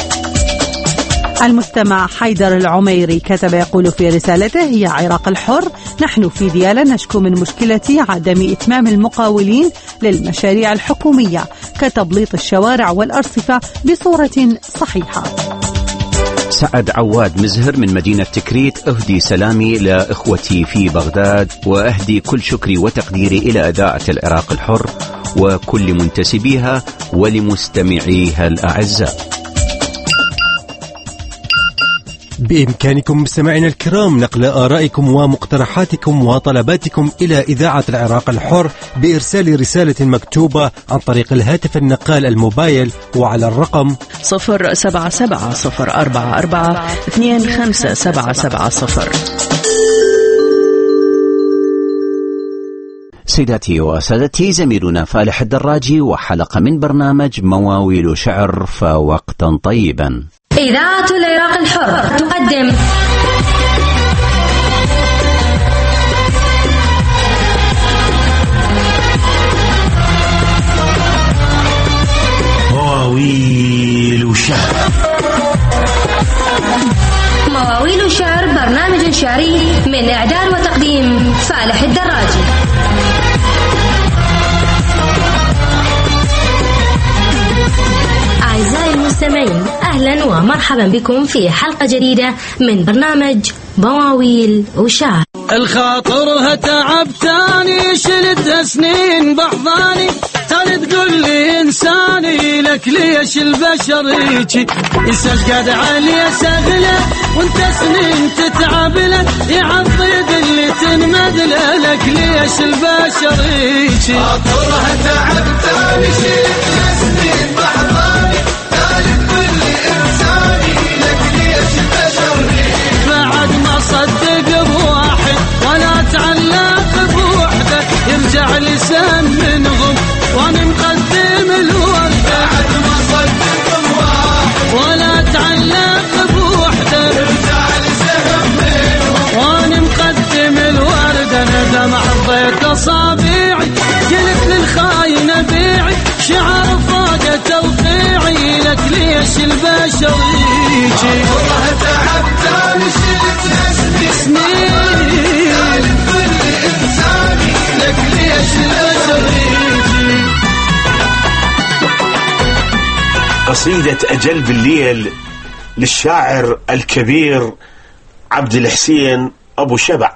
المستمع حيدر العميري كتب يقول في رسالته: هي عراق الحر، نحن في ديالى نشكو من مشكلة عدم إتمام المقاولين للمشاريع الحكومية كتبليط الشوارع والأرصفة بصورة صحيحة. سعد عواد مزهر من مدينة تكريت: أهدي سلامي لإخوتي في بغداد، وأهدي كل شكري وتقديري إلى إذاعة العراق الحر وكل منتسبيها ولمستمعيها الأعزاء. بإمكانكم مستمعينا الكرام نقل آرائكم ومقترحاتكم وطلباتكم إلى إذاعة العراق الحر بإرسال رسالة مكتوبة عن طريق الهاتف النقال الموبايل وعلى الرقم صفر سبعة سبعة صفر أربعة أربعة اثنين خمسة سبعة سبعة صفر. سيداتي وسادتي، زميلنا فالح الدراجي وحلقة من برنامج مواويل شعر، فوقتا طيبا. إذاعة العراق الحر تقدم مواويل شعر. مواويل شعر برنامج شعري من إعداد وتقديم فالح الدراجي. أعزائي المستمعين، أهلا ومرحبا بكم في حلقة جديدة من برنامج مواويل وشعر. الخاطرها تعب تاني شلتها سنين بحضاني، تاني تقول لي إنساني لك ليش البشر هيجي يسجد علي سهلة وانت سنين تتعب له يعضد اللي تنمد له لك ليش البشر هيجي. خاطرها تعب تاني شلتها سنين بحضاني، تاني تقول لي إنساني لك ليش البشر هيجي. بعد ما صدق بواحد ولا تعلق بوحدة يرجع لسان منهم وانا مقدم الوردة. بعد ما صدق بواحد ولا تعلق بوحدة يرجع لسان منهم وانا مقدم الوردة. ندم عضيت اصابيعي قلت للخاين بيعي شعر فاق توقيعي لك ليش البشر يجي. والله تعبت مشيت سنين قال كل إنساني لك ليش البشر يجي. قصيدة أجل بالليل للشاعر الكبير عبد الحسين أبو شبع.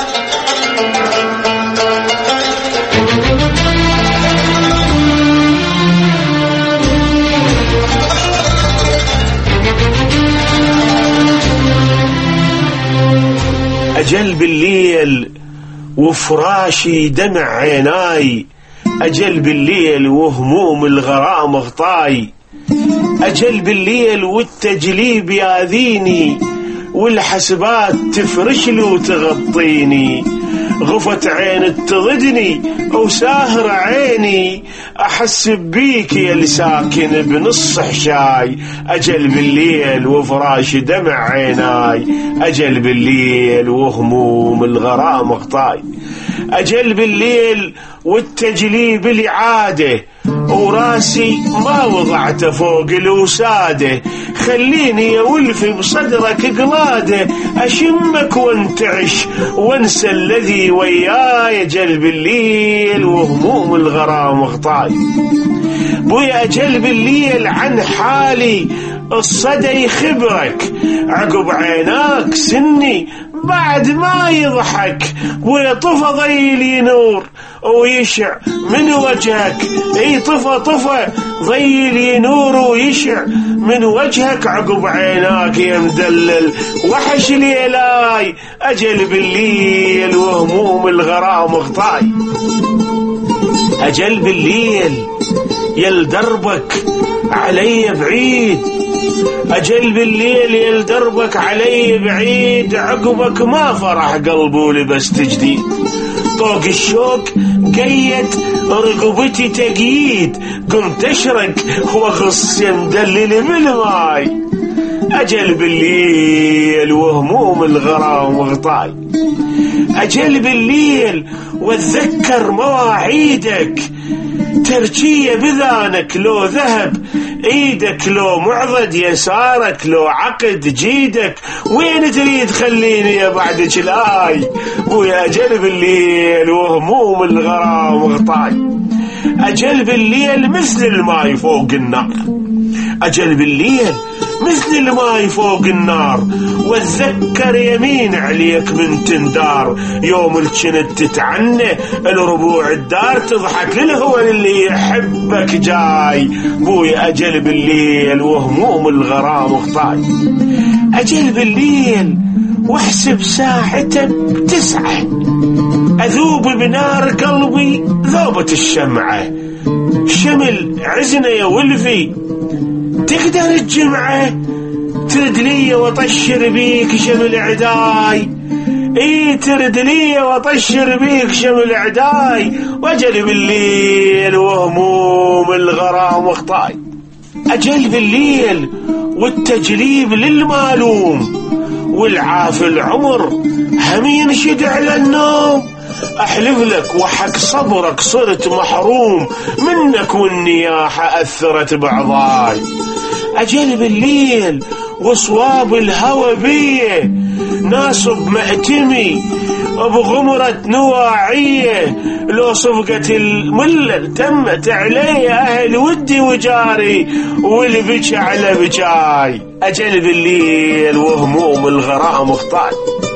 أجل بالليل وفراشي دمع عيناي، أجل بالليل وهموم الغرام غطاي، أجل بالليل والتجليب ياذيني والحسبات تفرشلي وتغطيني، غفت عين تضدني أو ساهر عيني أحس بيك يا اللي ساكن بنص حشاي. أجل بالليل وفراش دمع عيناي، أجل بالليل وهموم الغرام غطاي، أجل بالليل والتجليب الإعادة وراسي ما وضعته فوق الوسادة، خليني يا ولفي بصدرك قلادة أشمك وانتعش وانسى الذي وياي. أجل بالليل وهموم الغرام غطاي بويا، أجل بالليل عن حالي الصدى يخبرك عقب عيناك سني بعد ما يضحك ويطفى ضيلي نور ويشع من وجهك. اي طفى طفى ضيلي نور ويشع من وجهك عقب عيناك يا مدلل وحش ليلاي. أجل بالليل وهموم الغرام غطاي، أجل بالليل يل دربك علي بعيد، أجل بالليل يل دربك علي بعيد عقبك ما فرح قلبي ولبست جديد، طوق الشوق قيد رقبتي تقيد قمت أشرق وأغص يا مدلل بالماي. أجل بالليل وهموم الغرام غطاي، أجل بالليل واتذكر مواعيدك ترجية بذانك لو ذهب ايدك لو معضد يسارك لو عقد جيدك وين تريد خليني يا بعدك الآي. ويا أجل بالليل وهموم الغرام غطاي، أجل بالليل مثل الماي فوق النار، أجل بالليل مثل الماي فوق النار، واتذكر يمين عليك من تندار، يوم الجنت تتعنى الربوع الدار تضحك للهوى اللي يحبك جاي. بوي أجل بالليل وهموم الغرام اخطاي، أجل بالليل واحسب ساعته بتسعة، أذوب بنار قلبي ذوبة الشمعة، شمل عزنا يا ولفي تقدر الجمعة، ترد لي وطشر بيك شمل عداي، اي ترد لي وطشر بيك شمل عداي، وأجل بالليل وهموم الغرام اخطاي. أجل بالليل والتجليب للمالوم، والعاف العمر هم ينشد على النوم، أحلف لك وحق صبرك صرت محروم، منك والنياحة أثرت بعضاي. أجل بالليل وصواب الهوى بيه، ناصب مأتمي بغمرة نواعية، لو صفقة الملل تمت علي أهل ودي وجاري، والبكى على بكاي. أجل بالليل وهموم الغرام اخطاي،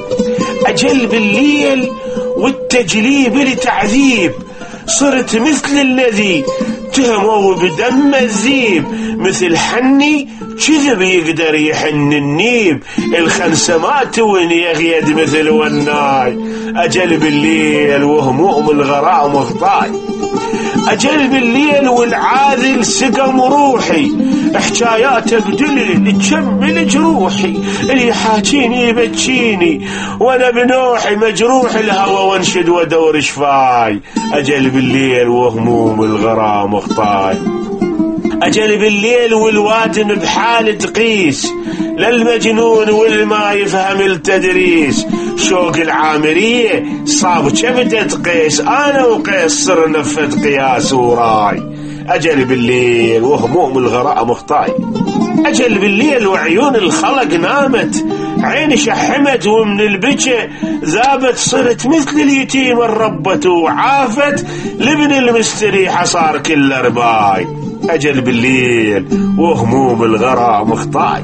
أجل بالليل والتجليب لتعذيب، صرت مثل الذي تهموا بدم الذيب، مثل حني كذب يقدر يحن النيب، الخنسة ما توين يغيد مثل والناي. أجل بالليل وهموم الغرام اخطاي، أجل بالليل والعاذل سقم روحي، حكايات بدلل تشمل جروحي، اللي يحاكيني يبكيني وانا بنوحي مجروح الهوى وانشد ودور شفاي. أجل بالليل وهموم الغرام اخطاي، أجل بالليل والوادم بحال تقيس، للمجنون والما يفهم التدريس، شوق العامرية صاب كبدة قيس، أنا وقيس صر نفت قياس وراي. أجل بالليل وهموم الغرام اخطاي، أجل بالليل وعيون الخلق نامت، عين شحمت ومن البكى ذابت، صرت مثل اليتيم الربت وعافت، لابن المستريحة صار كل رباي. أجل بالليل وهموم الغرام اخطاي،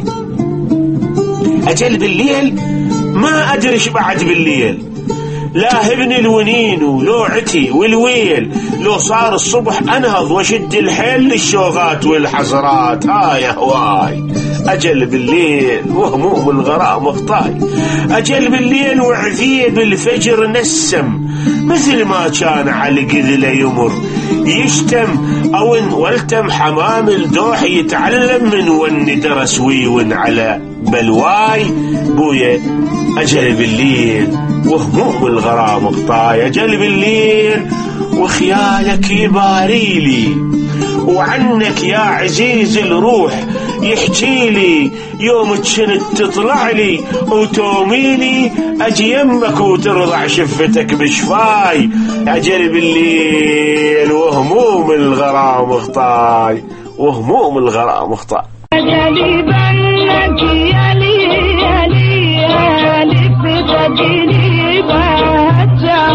أجل بالليل ما أدرش بعد بالليل، لا ابن الونين ولوعتي والويل، لو صار الصبح أنهض وشد الحيل للشوغات والحسرات. آه يا هواي. أجل بالليل وهموم الغرام اخطاي، أجل بالليل وعذيب الفجر نسم، مثل ما كان على قذله يمر يشتم، أو إن والتم حمام الدوح يتعلم من ون درس ويون على بلواي. بويا أجل بالليل وهموم الغرام اخطاي، أجل بالليل وخيالك يباريلي، وعنك يا عزيز الروح يحكي لي، يوم تشنت تطلع لي وتوميلي، أجي يمك وترضع شفتك بشفاي. أجل بالليل وهموم الغرام اخطاي، وهموم الغرام اخطاي. أجلي بنك يا لي يا لي يا لي بتجري بهجة،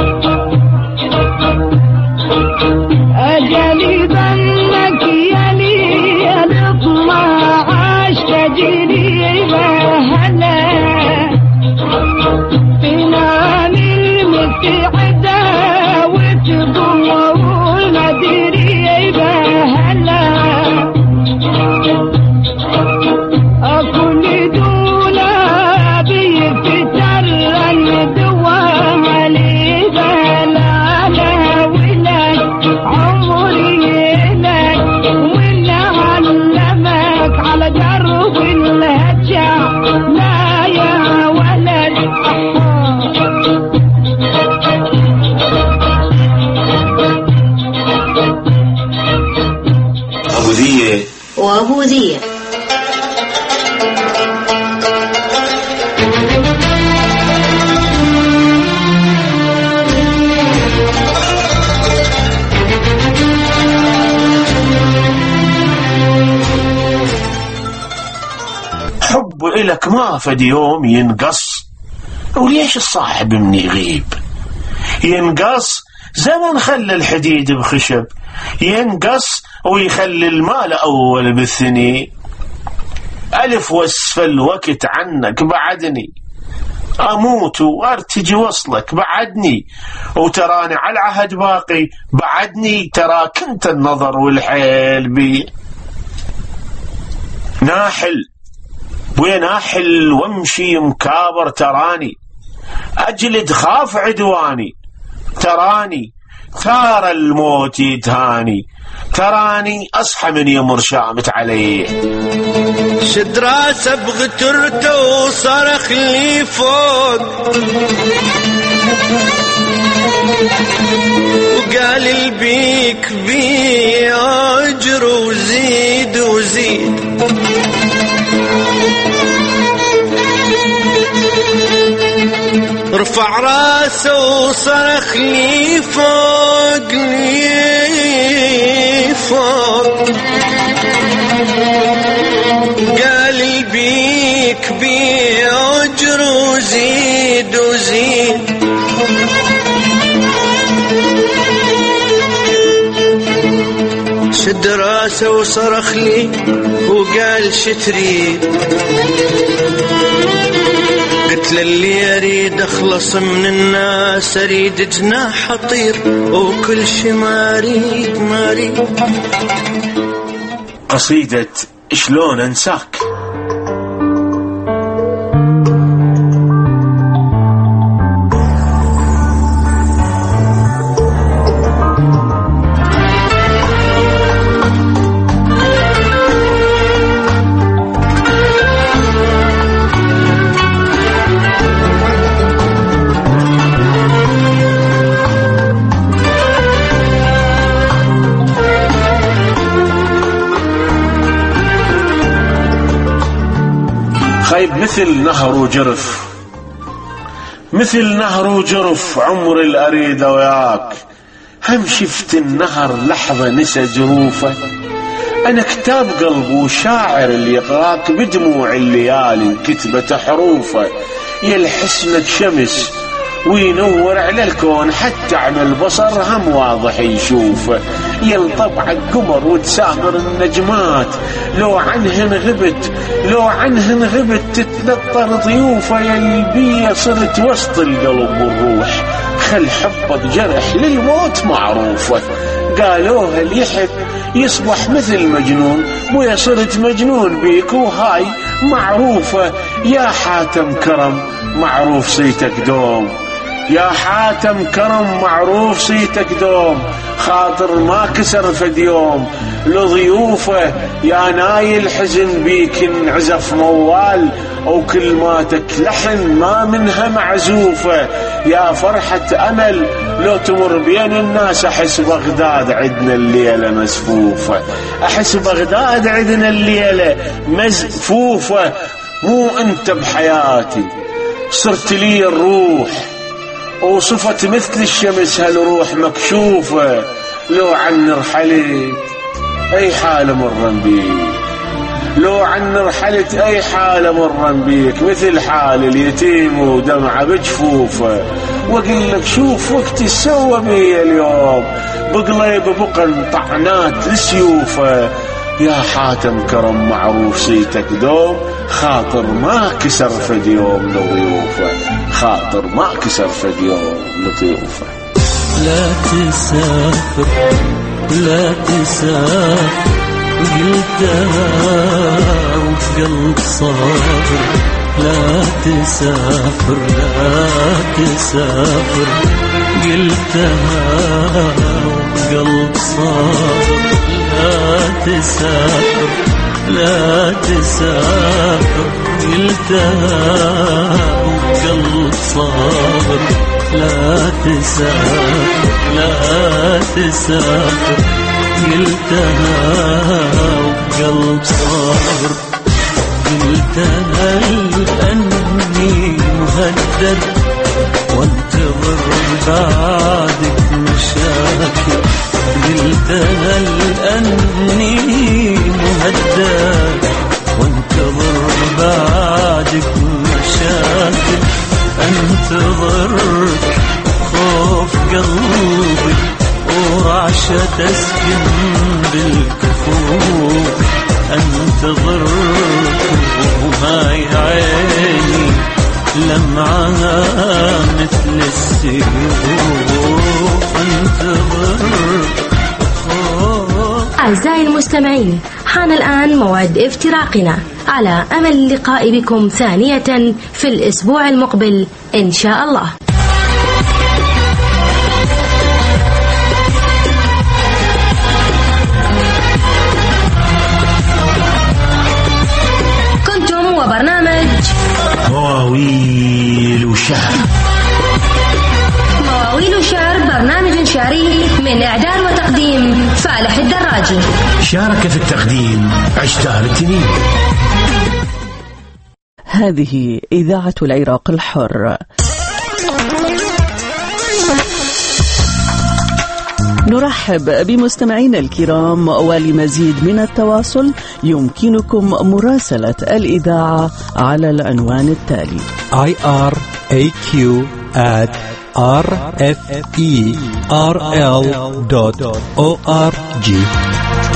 أجلي بنك يا لي يا لطمع عاش تجري بهلا، بنام المتعدة وتضمه المدري بهلا، أكل دولا بيفتر الدوام علي بلالا، ولك عمري لك ولا علمك على درب الهجع، لا يا ولد. أبو ذية وأبو ذية. حب إلك ما فد يوم ينقص، وليش الصاحب من يغيب؟ ينقص زمن خلى الحديد بخشب، ينقص ويخلي المال أول بالثني. ألف وصف الوقت عنك بعدني، أموت وأرتجي وصلك بعدني، وتراني على العهد باقي بعدني، ترى كنت النظر والحيل بي ناحل وين ناحل وامشي مكابر، تراني أجلد خاف عدواني، تراني ثار الموت يتهاني، تراني أصحى من يمر شامت عليه. شد راسه بغترته وصرخ لي فوق، وقال البيك بي أجر وزيد وزيد، رفع راسه وصرخ لي فوق لي فوق، قال البيك بي أجر وزيد وزيد، شد راسه وصرخ لي وقال شتريد، قلت للي أريد أخلص من الناس، أريد جناح أطير وكل شي ما أريد ما أريد. قصيدة شلون أنساك. خيب مثل نهر وجرف، مثل نهر وجرف عمر الأريد وياك، هم شفت النهر لحظة نسى جروفه، أنا كتاب قلب وشاعر اللي يقراك بدموع الليالي كتبة حروفه، يلحسنك شمس وينور على الكون حتى على البصر هم واضح يشوفه، يلطبعك قمر وتسامر النجمات لو عنهن غبت لو عنهن غبت تتنطر ضيوفه، يلبيه صرت وسط القلب والروح، خل حبك جرح للموت معروفه، قالوها اللي يحب يصبح مثل مجنون، ويا صرت مجنون بيك وهاي معروفه، يا حاتم كرم معروف صيتك دوم، يا حاتم كرم معروف صيتك دوم، خاطر ما كسر فد يوم لضيوفه، يا نايل حزن بيك انعزف موال، وكل ما تكلحن ما منها معزوفة، يا فرحة أمل لو تمر بين الناس، أحس بغداد عدنا الليلة مزفوفة، أحس بغداد عدنا الليلة مزفوفة، مو أنت بحياتي صرت لي الروح، وصفت مثل الشمس هالروح مكشوفة، لو عن رحلت أي حالة مرن بيك، لو عن رحلت أي حالة مرن بيك، مثل حال اليتيم ودمعة بجفوفه، وأقول لك شوف وقت السوى بي اليوم، بقليب بقن طعنات لسيوفه، يا حاتم كرم معروف صيتك دوم، خاطر ما كسر فد يوم لضيوفه، خاطر ما كسر فد يوم لضيوفه. لا تسافر لا تسافر قلتها وقلب صابر، لا تسافر لا تسافر قلتها وقلب صابر، لا تسافر لا تسافر قلتها وقلب صابر، لا تسافر لا تسافر قلتها وقلب صابر، قلتها لأني مهدد وانتظر بعدك مشاكل، قلتها لأني مهدد وانتظر بعدك مشاكل، انتظرك خوف قلبي ورعشة تسكن بالكفوف، انتظرك هاي عيني لمعها مثل السيوف انتظر. أعزائي المستمعين، حان الآن موعد افتراقنا، على أمل اللقاء بكم ثانية في الأسبوع المقبل إن شاء الله. كنتم وبرنامج مواويل وشعر. مواويل وشعر برنامج شعري من إعداد وتقديم فالح الدراجي. شارك في التقديم عشتار التنين. هذه إذاعة العراق الحر. نرحب بمستمعينا الكرام، ولمزيد من التواصل يمكنكم مراسلة الإذاعة على العنوان التالي آي آر إيه كيو آت آر إف إي آر إل دوت أو آر جي.